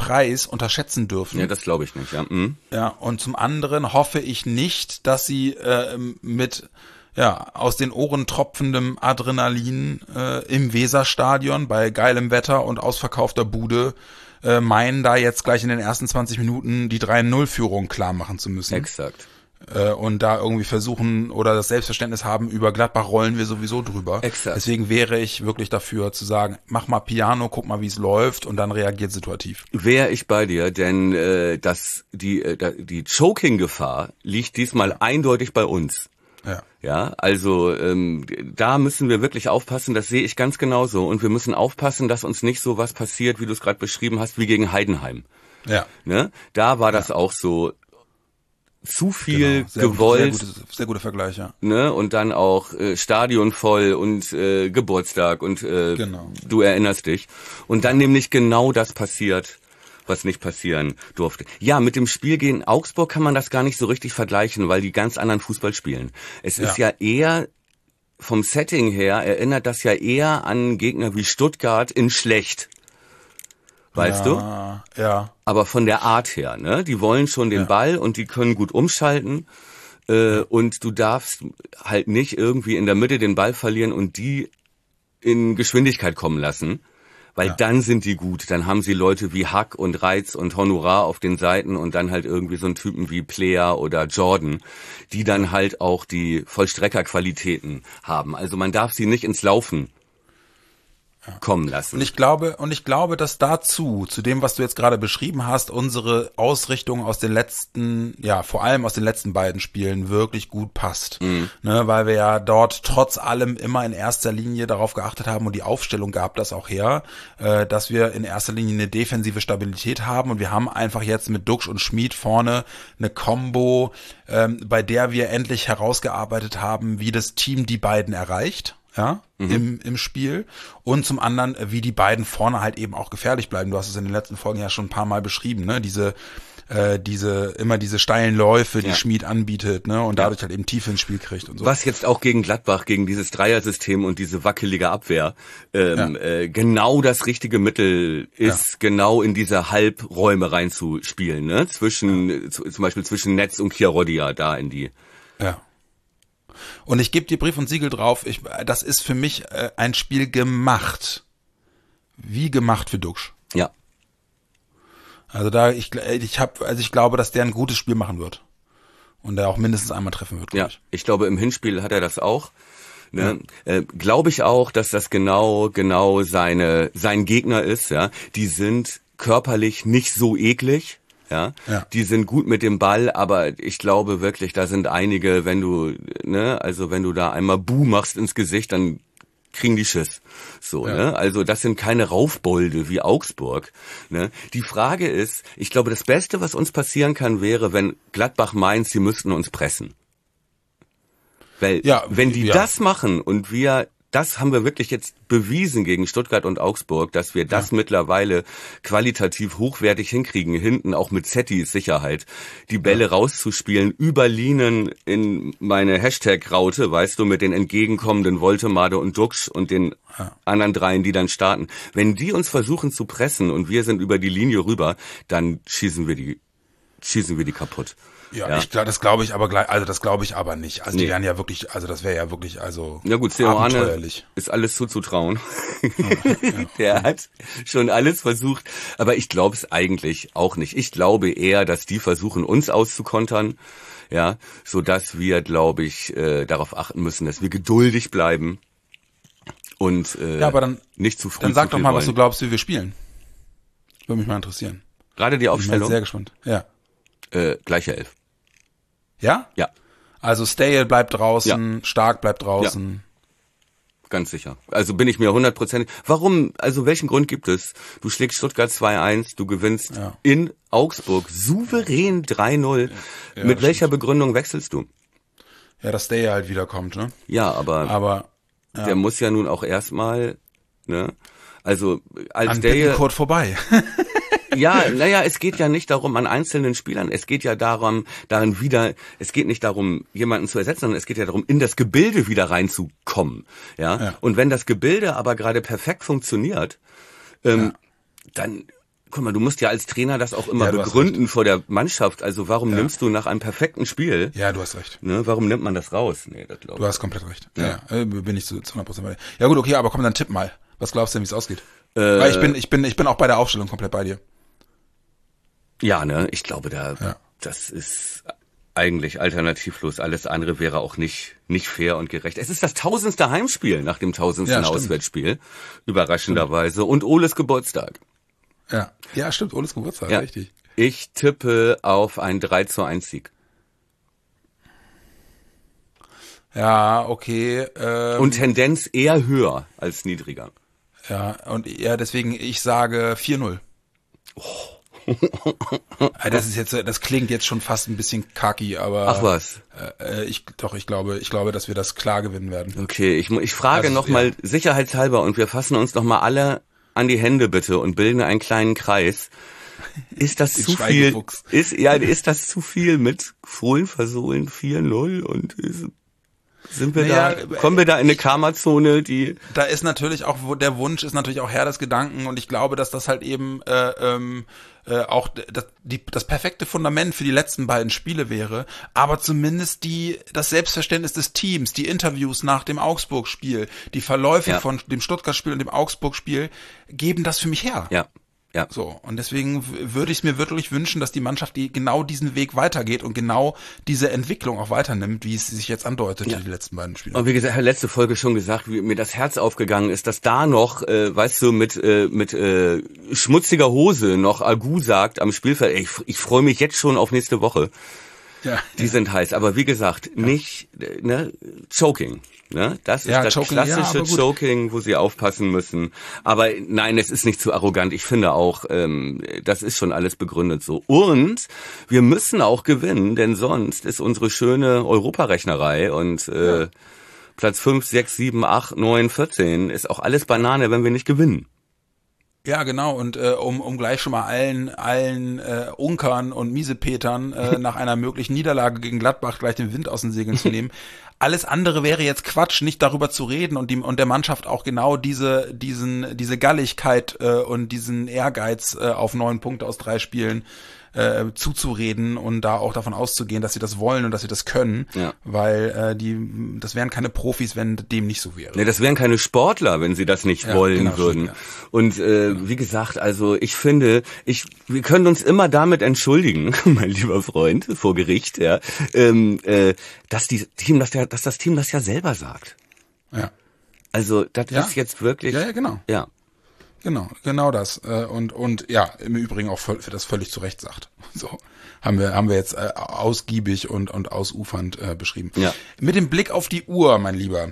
Preis unterschätzen dürfen. Ja, das glaube ich nicht, ja. Mhm. Ja, und zum anderen hoffe ich nicht, dass sie äh, mit ja aus den Ohren tropfendem Adrenalin äh, im Weserstadion bei geilem Wetter und ausverkaufter Bude äh, meinen, da jetzt gleich in den ersten zwanzig Minuten die drei null Führung klar machen zu müssen. Exakt. Äh, und da irgendwie versuchen oder das Selbstverständnis haben, über Gladbach rollen wir sowieso drüber. Exakt. Deswegen wäre ich wirklich dafür zu sagen, mach mal Piano, guck mal, wie es läuft und dann reagiert situativ. Wäre ich bei dir, denn äh, das, die, äh, die Choking-Gefahr liegt diesmal eindeutig bei uns. Ja. Ja, also ähm, da müssen wir wirklich aufpassen, das sehe ich ganz genauso. Und wir müssen aufpassen, dass uns nicht so was passiert, wie du es gerade beschrieben hast, wie gegen Heidenheim. Ja. Ne? Da war das ja. auch so zu viel genau. sehr gewollt. Gut, sehr, gute, sehr guter Vergleich, ja. Ne? Und dann auch äh, Stadion voll und äh, Geburtstag und äh, genau. du erinnerst dich. Und dann nämlich genau das passiert, was nicht passieren durfte. Ja, mit dem Spiel gegen Augsburg kann man das gar nicht so richtig vergleichen, weil die ganz anderen Fußball spielen. Es ja. ist ja eher, vom Setting her, erinnert das ja eher an Gegner wie Stuttgart in schlecht. Weißt ja, du? Ja. Aber von der Art her, ne? Die wollen schon den ja. Ball und die können gut umschalten. Äh, und du darfst halt nicht irgendwie in der Mitte den Ball verlieren und die in Geschwindigkeit kommen lassen. Weil ja. dann sind die gut. Dann haben sie Leute wie Hack und Reitz und Honorar auf den Seiten und dann halt irgendwie so einen Typen wie Player oder Jordan, die dann halt auch die Vollstreckerqualitäten haben. Also man darf sie nicht ins Laufen kommen lassen. Und ich glaube, und ich glaube, dass dazu, zu dem, was du jetzt gerade beschrieben hast, unsere Ausrichtung aus den letzten, ja, vor allem aus den letzten beiden Spielen wirklich gut passt. Mhm. Ne, weil wir ja dort trotz allem immer in erster Linie darauf geachtet haben und die Aufstellung gab das auch her, äh, dass wir in erster Linie eine defensive Stabilität haben und wir haben einfach jetzt mit Duxch und Schmid vorne eine Combo, ähm, bei der wir endlich herausgearbeitet haben, wie das Team die beiden erreicht. Ja, mhm. im, im Spiel und zum anderen, wie die beiden vorne halt eben auch gefährlich bleiben. Du hast es in den letzten Folgen ja schon ein paar Mal beschrieben, ne, diese, äh, diese, immer diese steilen Läufe, die ja. Schmid anbietet, ne, und dadurch ja. halt eben Tiefe ins Spiel kriegt und so. Was jetzt auch gegen Gladbach, gegen dieses Dreiersystem und diese wackelige Abwehr, ähm, ja. äh, genau das richtige Mittel ist, ja. genau in diese Halbräume reinzuspielen, ne, zwischen, ja. z- zum Beispiel zwischen Netz und Chiarodia, da in die. Ja. Und ich gebe dir Brief und Siegel drauf, ich, das ist für mich äh, ein Spiel gemacht. Wie gemacht für Duxch. Ja. Also da, ich, ich hab, also ich glaube, dass der ein gutes Spiel machen wird. Und der auch mindestens einmal treffen wird, ja, ich. ich glaube, im Hinspiel hat er das auch. Ne? Ja. Äh, glaube ich auch, dass das genau, genau seine, sein Gegner ist, ja. Die sind körperlich nicht so eklig. Ja, ja, die sind gut mit dem Ball, aber ich glaube wirklich, da sind einige, wenn du, ne, also wenn du da einmal Buh machst ins Gesicht, dann kriegen die Schiss. So, ja. ne, also das sind keine Raufbolde wie Augsburg, ne. Die Frage ist, ich glaube, das Beste, was uns passieren kann, wäre, wenn Gladbach meint, sie müssten uns pressen. Weil, ja, wenn die ja. das machen und wir das haben wir wirklich jetzt bewiesen gegen Stuttgart und Augsburg, dass wir das ja. mittlerweile qualitativ hochwertig hinkriegen, hinten auch mit Zettis Sicherheit, die Bälle ja. rauszuspielen, über Linien in meine Hashtag-Raute, weißt du, mit den entgegenkommenden Woltemade und Duxch und den ja. anderen dreien, die dann starten. Wenn die uns versuchen zu pressen und wir sind über die Linie rüber, dann schießen wir die, schießen wir die kaputt. Ja, ja. ich glaube, das glaube ich aber gleich, also das glaube ich aber nicht. Also nee. die wären ja wirklich, also das wäre ja wirklich, also ja gut, abenteuerlich. Ist alles zuzutrauen. Ja, ja. Der hat schon alles versucht, aber ich glaube es eigentlich auch nicht. Ich glaube eher, dass die versuchen, uns auszukontern, ja, so dass wir, glaube ich, äh, darauf achten müssen, dass wir geduldig bleiben und äh, ja, aber dann, nicht zu früh. Dann sag zu doch mal, wollen. was du glaubst, wie wir spielen. Würde mich mal interessieren. Gerade die Aufstellung. Ich bin sehr gespannt. Ja. Äh, gleiche Elf. Ja? Ja. Also Stale bleibt draußen, ja. Stark bleibt draußen. Ja. Ganz sicher. Also bin ich mir hundertprozentig. Warum, also welchen Grund gibt es? Du schlägst Stuttgart zwei eins, du gewinnst ja. in Augsburg souverän drei null. Ja, Mit welcher stimmt. Begründung wechselst du? Ja, dass Stale halt wiederkommt, ne? Ja, aber, aber ja. der muss ja nun auch erstmal, ne? Also als An der Bittencourt vorbei. Ja, naja, es geht ja nicht darum an einzelnen Spielern, es geht ja darum, darin wieder, es geht nicht darum, jemanden zu ersetzen, sondern es geht ja darum, in das Gebilde wieder reinzukommen, ja. ja. Und wenn das Gebilde aber gerade perfekt funktioniert, ähm, ja. dann guck mal, du musst ja als Trainer das auch immer Ja, du hast begründen vor der Mannschaft. Also warum Ja. nimmst du nach einem perfekten Spiel, Ja, du hast recht. ne, warum nimmt man das raus? Nee, das glaube Du hast komplett recht. Ja, ja. Äh, bin ich zu zu hundert Prozent bei dir. Ja gut, okay, aber komm, dann tipp mal. Was glaubst du denn, wie es ausgeht? Äh, Weil ich bin, ich bin, ich bin auch bei der Aufstellung komplett bei dir. Ja, ne, ich glaube, da, Ja. das ist eigentlich alternativlos. Alles andere wäre auch nicht, nicht fair und gerecht. Es ist das tausendste Heimspiel nach dem tausendsten Ja, stimmt. Auswärtsspiel. Überraschenderweise. Und Oles Geburtstag. Ja, ja, stimmt. Oles Geburtstag, Ja. richtig. Ich tippe auf ein drei zu eins Sieg. Ja, okay. Ähm, Und Tendenz eher höher als niedriger. ja, und ja, deswegen ich sage vier null. Ah, Das ist jetzt, das klingt jetzt schon fast ein bisschen kacki, aber Ach was. Äh, ich doch, ich glaube, ich glaube, dass wir das klar gewinnen werden. Okay, ich, mu- ich frage Also, nochmal ja. sicherheitshalber und wir fassen uns nochmal alle an die Hände bitte und bilden einen kleinen Kreis. Ist das Den zu viel? Schweigefuchs. Ist, ja, ist das zu viel mit Fohlenversohlen vier null und ist, sind wir Naja, da, kommen wir da in eine Karma-Zone, die, Da ist natürlich auch, wo der Wunsch ist natürlich auch Herr des Gedanken und ich glaube, dass das halt eben äh, ähm, äh, auch das, die, das perfekte Fundament für die letzten beiden Spiele wäre, aber zumindest die das Selbstverständnis des Teams, die Interviews nach dem Augsburg-Spiel, die Verläufe Ja. von dem Stuttgart-Spiel und dem Augsburg-Spiel geben das für mich her. ja, ja. So, und deswegen w- würde ich es mir wirklich wünschen, dass die Mannschaft die genau diesen Weg weitergeht und genau diese Entwicklung auch weiternimmt, wie es sich jetzt andeutet, Ja. die letzten beiden Spiele. Und wie gesagt, letzte Folge schon gesagt, wie mir das Herz aufgegangen ist, dass da noch, äh, weißt du, mit äh, mit äh, schmutziger Hose noch Agu sagt am Spielfeld, ey, ich, ich freue mich jetzt schon auf nächste Woche. Ja. Die sind heiß, aber wie gesagt, nicht, äh, ne, Choking. Ne? Das ist Ja, das Choking, ja, klassische aber gut. Choking, wo sie aufpassen müssen. Aber nein, es ist nicht zu arrogant. Ich finde auch, ähm, das ist schon alles begründet so. Und wir müssen auch gewinnen, denn sonst ist unsere schöne Europarechnerei und äh, Ja. Platz fünf, sechs, sieben, acht, neun, vierzehn ist auch alles Banane, wenn wir nicht gewinnen. Ja, genau. Und äh, um, um gleich schon mal allen, allen äh, Unkern und Miesepetern äh, nach einer möglichen Niederlage gegen Gladbach gleich den Wind aus den Segeln zu nehmen. Alles andere wäre jetzt Quatsch, nicht darüber zu reden und die und der Mannschaft auch genau diese diesen diese Galligkeit äh, und diesen Ehrgeiz äh, auf neun Punkte aus drei Spielen äh, zuzureden und da auch davon auszugehen, dass sie das wollen und dass sie das können, Ja. weil äh, die das wären keine Profis, wenn dem nicht so wäre. Ne, das wären keine Sportler, wenn sie das nicht Ja, wollen genau, würden. stimmt, ja. Und äh, wie gesagt, also ich finde, ich wir können uns immer damit entschuldigen, mein lieber Freund, vor Gericht, ja, ähm, äh, dass die Team das ja, dass das Team das ja selber sagt. Ja. Also das Ja. ist jetzt wirklich, Ja, ja, genau. ja. Genau, genau das. Äh, Und und ja, im Übrigen auch voll, das völlig zu Recht sagt. So haben wir haben wir jetzt äh, ausgiebig und und ausufernd äh, beschrieben. Ja. Mit dem Blick auf die Uhr, mein Lieber,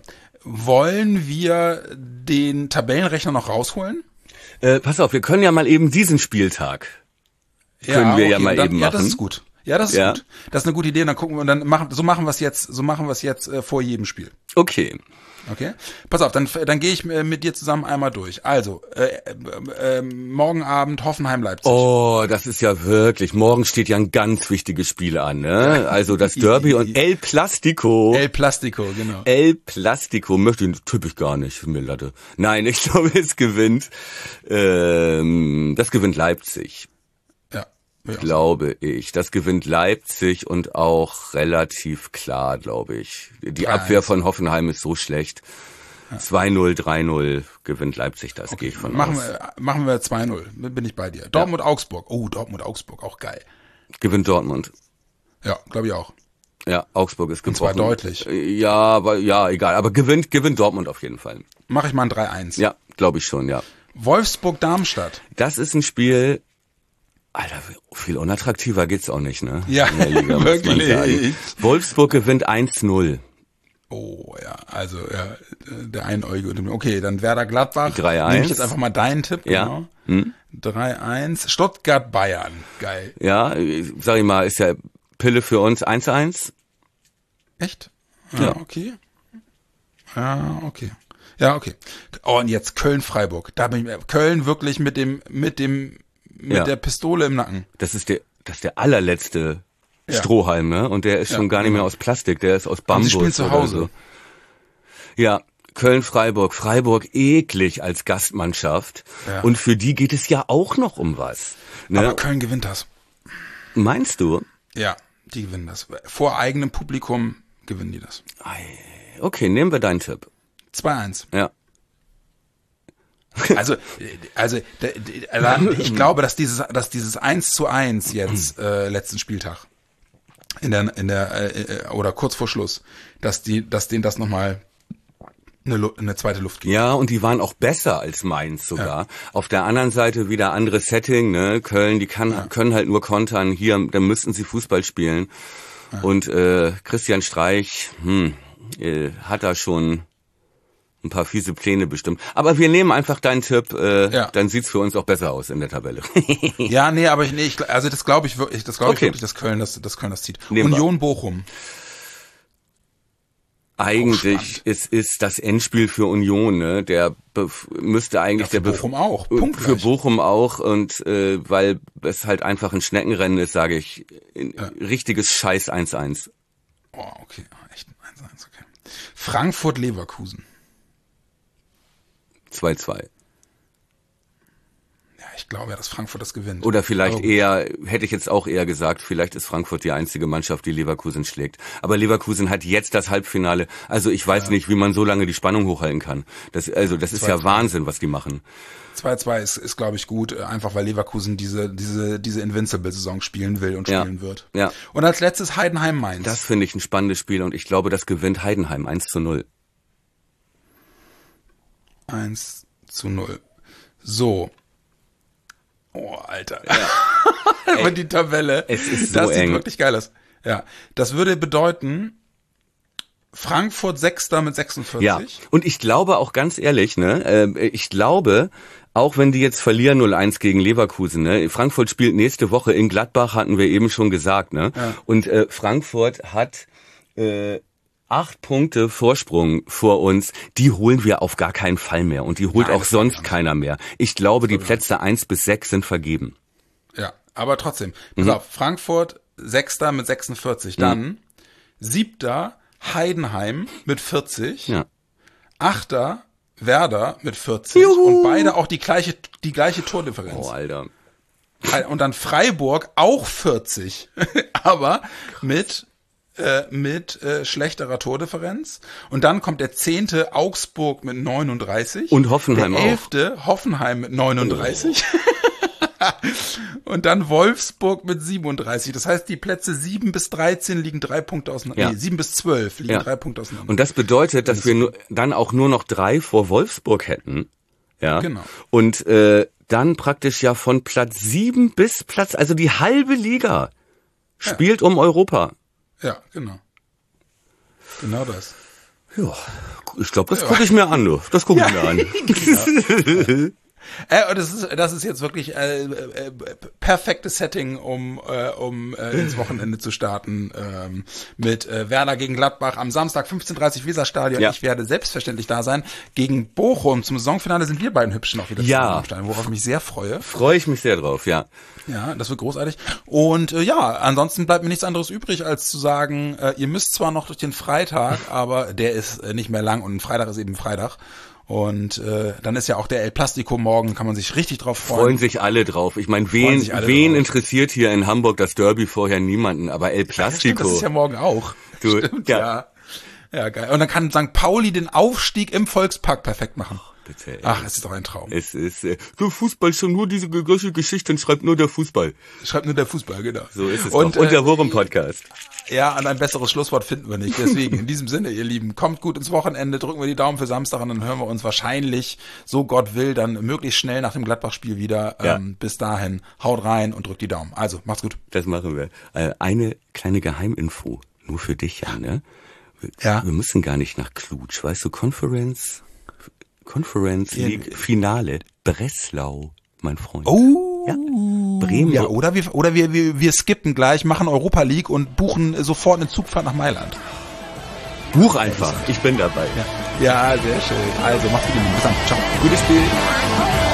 wollen wir den Tabellenrechner noch rausholen? Äh, pass auf, wir können ja mal eben diesen Spieltag können wir ja mal dann, eben ja, machen. das ist gut. Ja, das ist Ja. gut. Das ist eine gute Idee. Und dann gucken wir und dann machen so machen wir es jetzt. So machen wir es jetzt äh, vor jedem Spiel. Okay. Okay, pass auf, dann dann gehe ich äh, mit dir zusammen einmal durch. Also äh, äh, äh, morgen Abend Hoffenheim Leipzig. Oh, das ist ja wirklich, morgen steht ja ein ganz wichtiges Spiel an, ne? Also das Derby und El Plastico. El Plastico, genau. El Plastico möchte ich typisch gar nicht, mir Latte. Nein, ich glaube, es gewinnt, ähm, das gewinnt Leipzig, Ja, ja. glaube ich. Das gewinnt Leipzig und auch relativ klar, glaube ich. Die drei eins. Abwehr von Hoffenheim ist so schlecht. zwei null, drei null gewinnt Leipzig, das gehe ich von Machen aus. wir, machen wir zwei null, bin ich bei dir. Dortmund-Augsburg. Oh, Dortmund-Augsburg, auch geil. Gewinnt Dortmund. Ja, glaube ich auch. Ja, Augsburg ist Und zwar gebrochen. deutlich. Ja, aber ja, egal. Aber gewinnt, gewinnt Dortmund auf jeden Fall. Mache ich mal ein drei eins. Ja, glaube ich schon, ja. Wolfsburg-Darmstadt. Das ist ein Spiel, Alter, viel unattraktiver geht's auch nicht, ne? Ja, In der Liga, muss man wirklich. sagen. Wolfsburg gewinnt eins null. Oh, ja, also, ja, der Einäugige unter mir. Okay, dann Werder-Gladbach. drei eins. Nehme ich jetzt einfach mal deinen Tipp, Ja. genau. Hm? drei eins. Stuttgart-Bayern. Geil. Ja, sag ich mal, ist ja Pille für uns eins eins. Echt? Ja. Ja, okay. Ja, okay. Ja, okay. Oh, und jetzt Köln-Freiburg. Da bin ich, Köln wirklich mit dem, mit dem, mit Ja. der Pistole im Nacken. Das ist der, das ist der allerletzte Ja. Strohhalm, ne? Und der ist Ja, schon gar nicht genau. mehr aus Plastik, der ist aus Bambus. spielen zu oder Hause. So. Ja, Köln-Freiburg. Freiburg eklig als Gastmannschaft. Ja. Und für die geht es ja auch noch um was. Ne? Aber Köln gewinnt das. Meinst du? Ja, die gewinnen das. Vor eigenem Publikum gewinnen die das. Okay, nehmen wir deinen Tipp. zwei eins. Ja. Also, also ich glaube, dass dieses, dass dieses eins zu eins jetzt äh, letzten Spieltag in der in der äh, oder kurz vor Schluss, dass die, dass denen das nochmal eine, eine zweite Luft gibt. Ja, und die waren auch besser als Mainz sogar. Ja. Auf der anderen Seite wieder anderes Setting, ne? Köln, die kann, ja. können halt nur kontern. Hier, dann müssten sie Fußball spielen. Ja. Und äh, Christian Streich, hm, äh, hat da schon ein paar fiese Pläne bestimmt. Aber wir nehmen einfach deinen Tipp, äh, ja. dann sieht's für uns auch besser aus in der Tabelle. Ja, nee, aber ich, nee, ich, also das glaube ich wirklich, das glaube okay. ich wirklich, dass Köln das, dass Köln das zieht. Nehmen Union wir. Bochum. Eigentlich ist ist das Endspiel für Union, ne? Der bef- müsste eigentlich ja, für der Bochum Bef- auch, punktgleich. Für Bochum auch und äh, weil es halt einfach ein Schneckenrennen ist, sage ich, ein ja. richtiges Scheiß eins eins. Oh, okay, echt eins eins, okay. Frankfurt Leverkusen. zwei zwei. Ja, ich glaube ja, dass Frankfurt das gewinnt. Oder vielleicht Aber eher, hätte ich jetzt auch eher gesagt, vielleicht ist Frankfurt die einzige Mannschaft, die Leverkusen schlägt. Aber Leverkusen hat jetzt das Halbfinale. Also ich weiß ja. nicht, wie man so lange die Spannung hochhalten kann. Das, also das ist zwei, ja zwei. Wahnsinn, was die machen. zwei zwei ist, ist glaube ich, gut, einfach weil Leverkusen diese diese diese Invincible-Saison spielen will und spielen ja. wird. Ja. Und als letztes Heidenheim-Mainz. Das finde ich ein spannendes Spiel und ich glaube, das gewinnt Heidenheim eins zu null. eins zu null. So. Oh, Alter. Ja. Aber die Tabelle. Es ist so das eng. sieht wirklich geil aus. Ja. Das würde bedeuten, Frankfurt Sechster mit sechsundvierzig. Ja. Und ich glaube auch ganz ehrlich, ne, äh, ich glaube, auch wenn die jetzt verlieren null eins gegen Leverkusen, ne, Frankfurt spielt nächste Woche in Gladbach, hatten wir eben schon gesagt, ne, ja. und äh, Frankfurt hat, äh, acht Punkte Vorsprung vor uns, die holen wir auf gar keinen Fall mehr und die holt Nein, auch sonst keiner mehr. Ich glaube, die Plätze eins bis sechs sind vergeben. Ja, aber trotzdem. Pass Mhm. auf, Frankfurt Sechster mit sechsundvierzig, dann Mhm. Siebter Heidenheim mit vierzig, Ja. Achter Werder mit vierzig Juhu. und beide auch die gleiche die gleiche Tordifferenz. Oh, Alter. Und dann Freiburg auch vierzig, aber mit äh, mit äh, schlechterer Tordifferenz. Und dann kommt der zehnte Augsburg mit neununddreißig. Und Hoffenheim der auch. elfte Hoffenheim mit neununddreißig. Oh. Und dann Wolfsburg mit siebenunddreißig. Das heißt, die Plätze sieben bis dreizehn liegen drei Punkte auseinander. Ja. Nee, sieben bis zwölf liegen Ja. drei Punkte auseinander. Und das bedeutet, dass wir nur, dann auch nur noch drei vor Wolfsburg hätten. Ja. Genau. Und äh, dann praktisch ja von Platz sieben bis Platz, also die halbe Liga spielt ja. um Europa. Ja, genau. Genau das. Ja, ich glaube, das ja. gucke ich mir an, du. Das gucke ich ja. mir an. Genau. Äh, und das ist, das ist jetzt wirklich äh, äh, perfektes Setting, um, äh, um äh, ins Wochenende zu starten ähm, mit äh, Werder gegen Gladbach am Samstag fünfzehn Uhr dreißig Weserstadion. Ja. Ich werde selbstverständlich da sein. Gegen Bochum zum Saisonfinale sind wir beiden Hübschen auch wieder ja. zusammen im Stadion, worauf ich mich sehr freue. Freue ich mich sehr drauf, ja. Ja, das wird großartig. Und äh, ja, ansonsten bleibt mir nichts anderes übrig, als zu sagen, äh, ihr müsst zwar noch durch den Freitag, aber der ist äh, nicht mehr lang und ein Freitag ist eben Freitag. Und äh, dann ist ja auch der El Plastico morgen, kann man sich richtig drauf freuen. Freuen sich alle drauf. Ich meine, wen, wen drauf. interessiert hier in Hamburg das Derby vorher niemanden, aber El Plastico. Stimmt, das ist ja morgen auch. Du, Stimmt, ja. ja. Ja, geil. Und dann kann Sankt Pauli den Aufstieg im Volkspark perfekt machen. Bitte, Ach, es ist doch ein Traum. Es ist, äh, so Fußball schon nur diese solche Geschichten schreibt nur der Fußball. Schreibt nur der Fußball, genau. So ist es und, doch. Und äh, der Wurm-Podcast. Ja, an ein besseres Schlusswort finden wir nicht. Deswegen, in diesem Sinne, ihr Lieben, kommt gut ins Wochenende, drücken wir die Daumen für Samstag und dann hören wir uns wahrscheinlich, so Gott will, dann möglichst schnell nach dem Gladbach-Spiel wieder. Ja. Ähm, bis dahin, haut rein und drückt die Daumen. Also, macht's gut. Das machen wir. Äh, eine kleine Geheiminfo, nur für dich, Jan, ne? Wir, Ja. wir müssen gar nicht nach Cluj, weißt du, Conference, Conference Ja. League Finale, Breslau, mein Freund. Oh! Ja. Bremen. Ja, oder wir, oder wir, wir, wir skippen gleich, machen Europa League und buchen sofort eine Zugfahrt nach Mailand. Buch einfach, ich bin dabei. Ja, ja sehr schön. Also, macht's gut. Bis dann. Ciao. Gutes Spiel.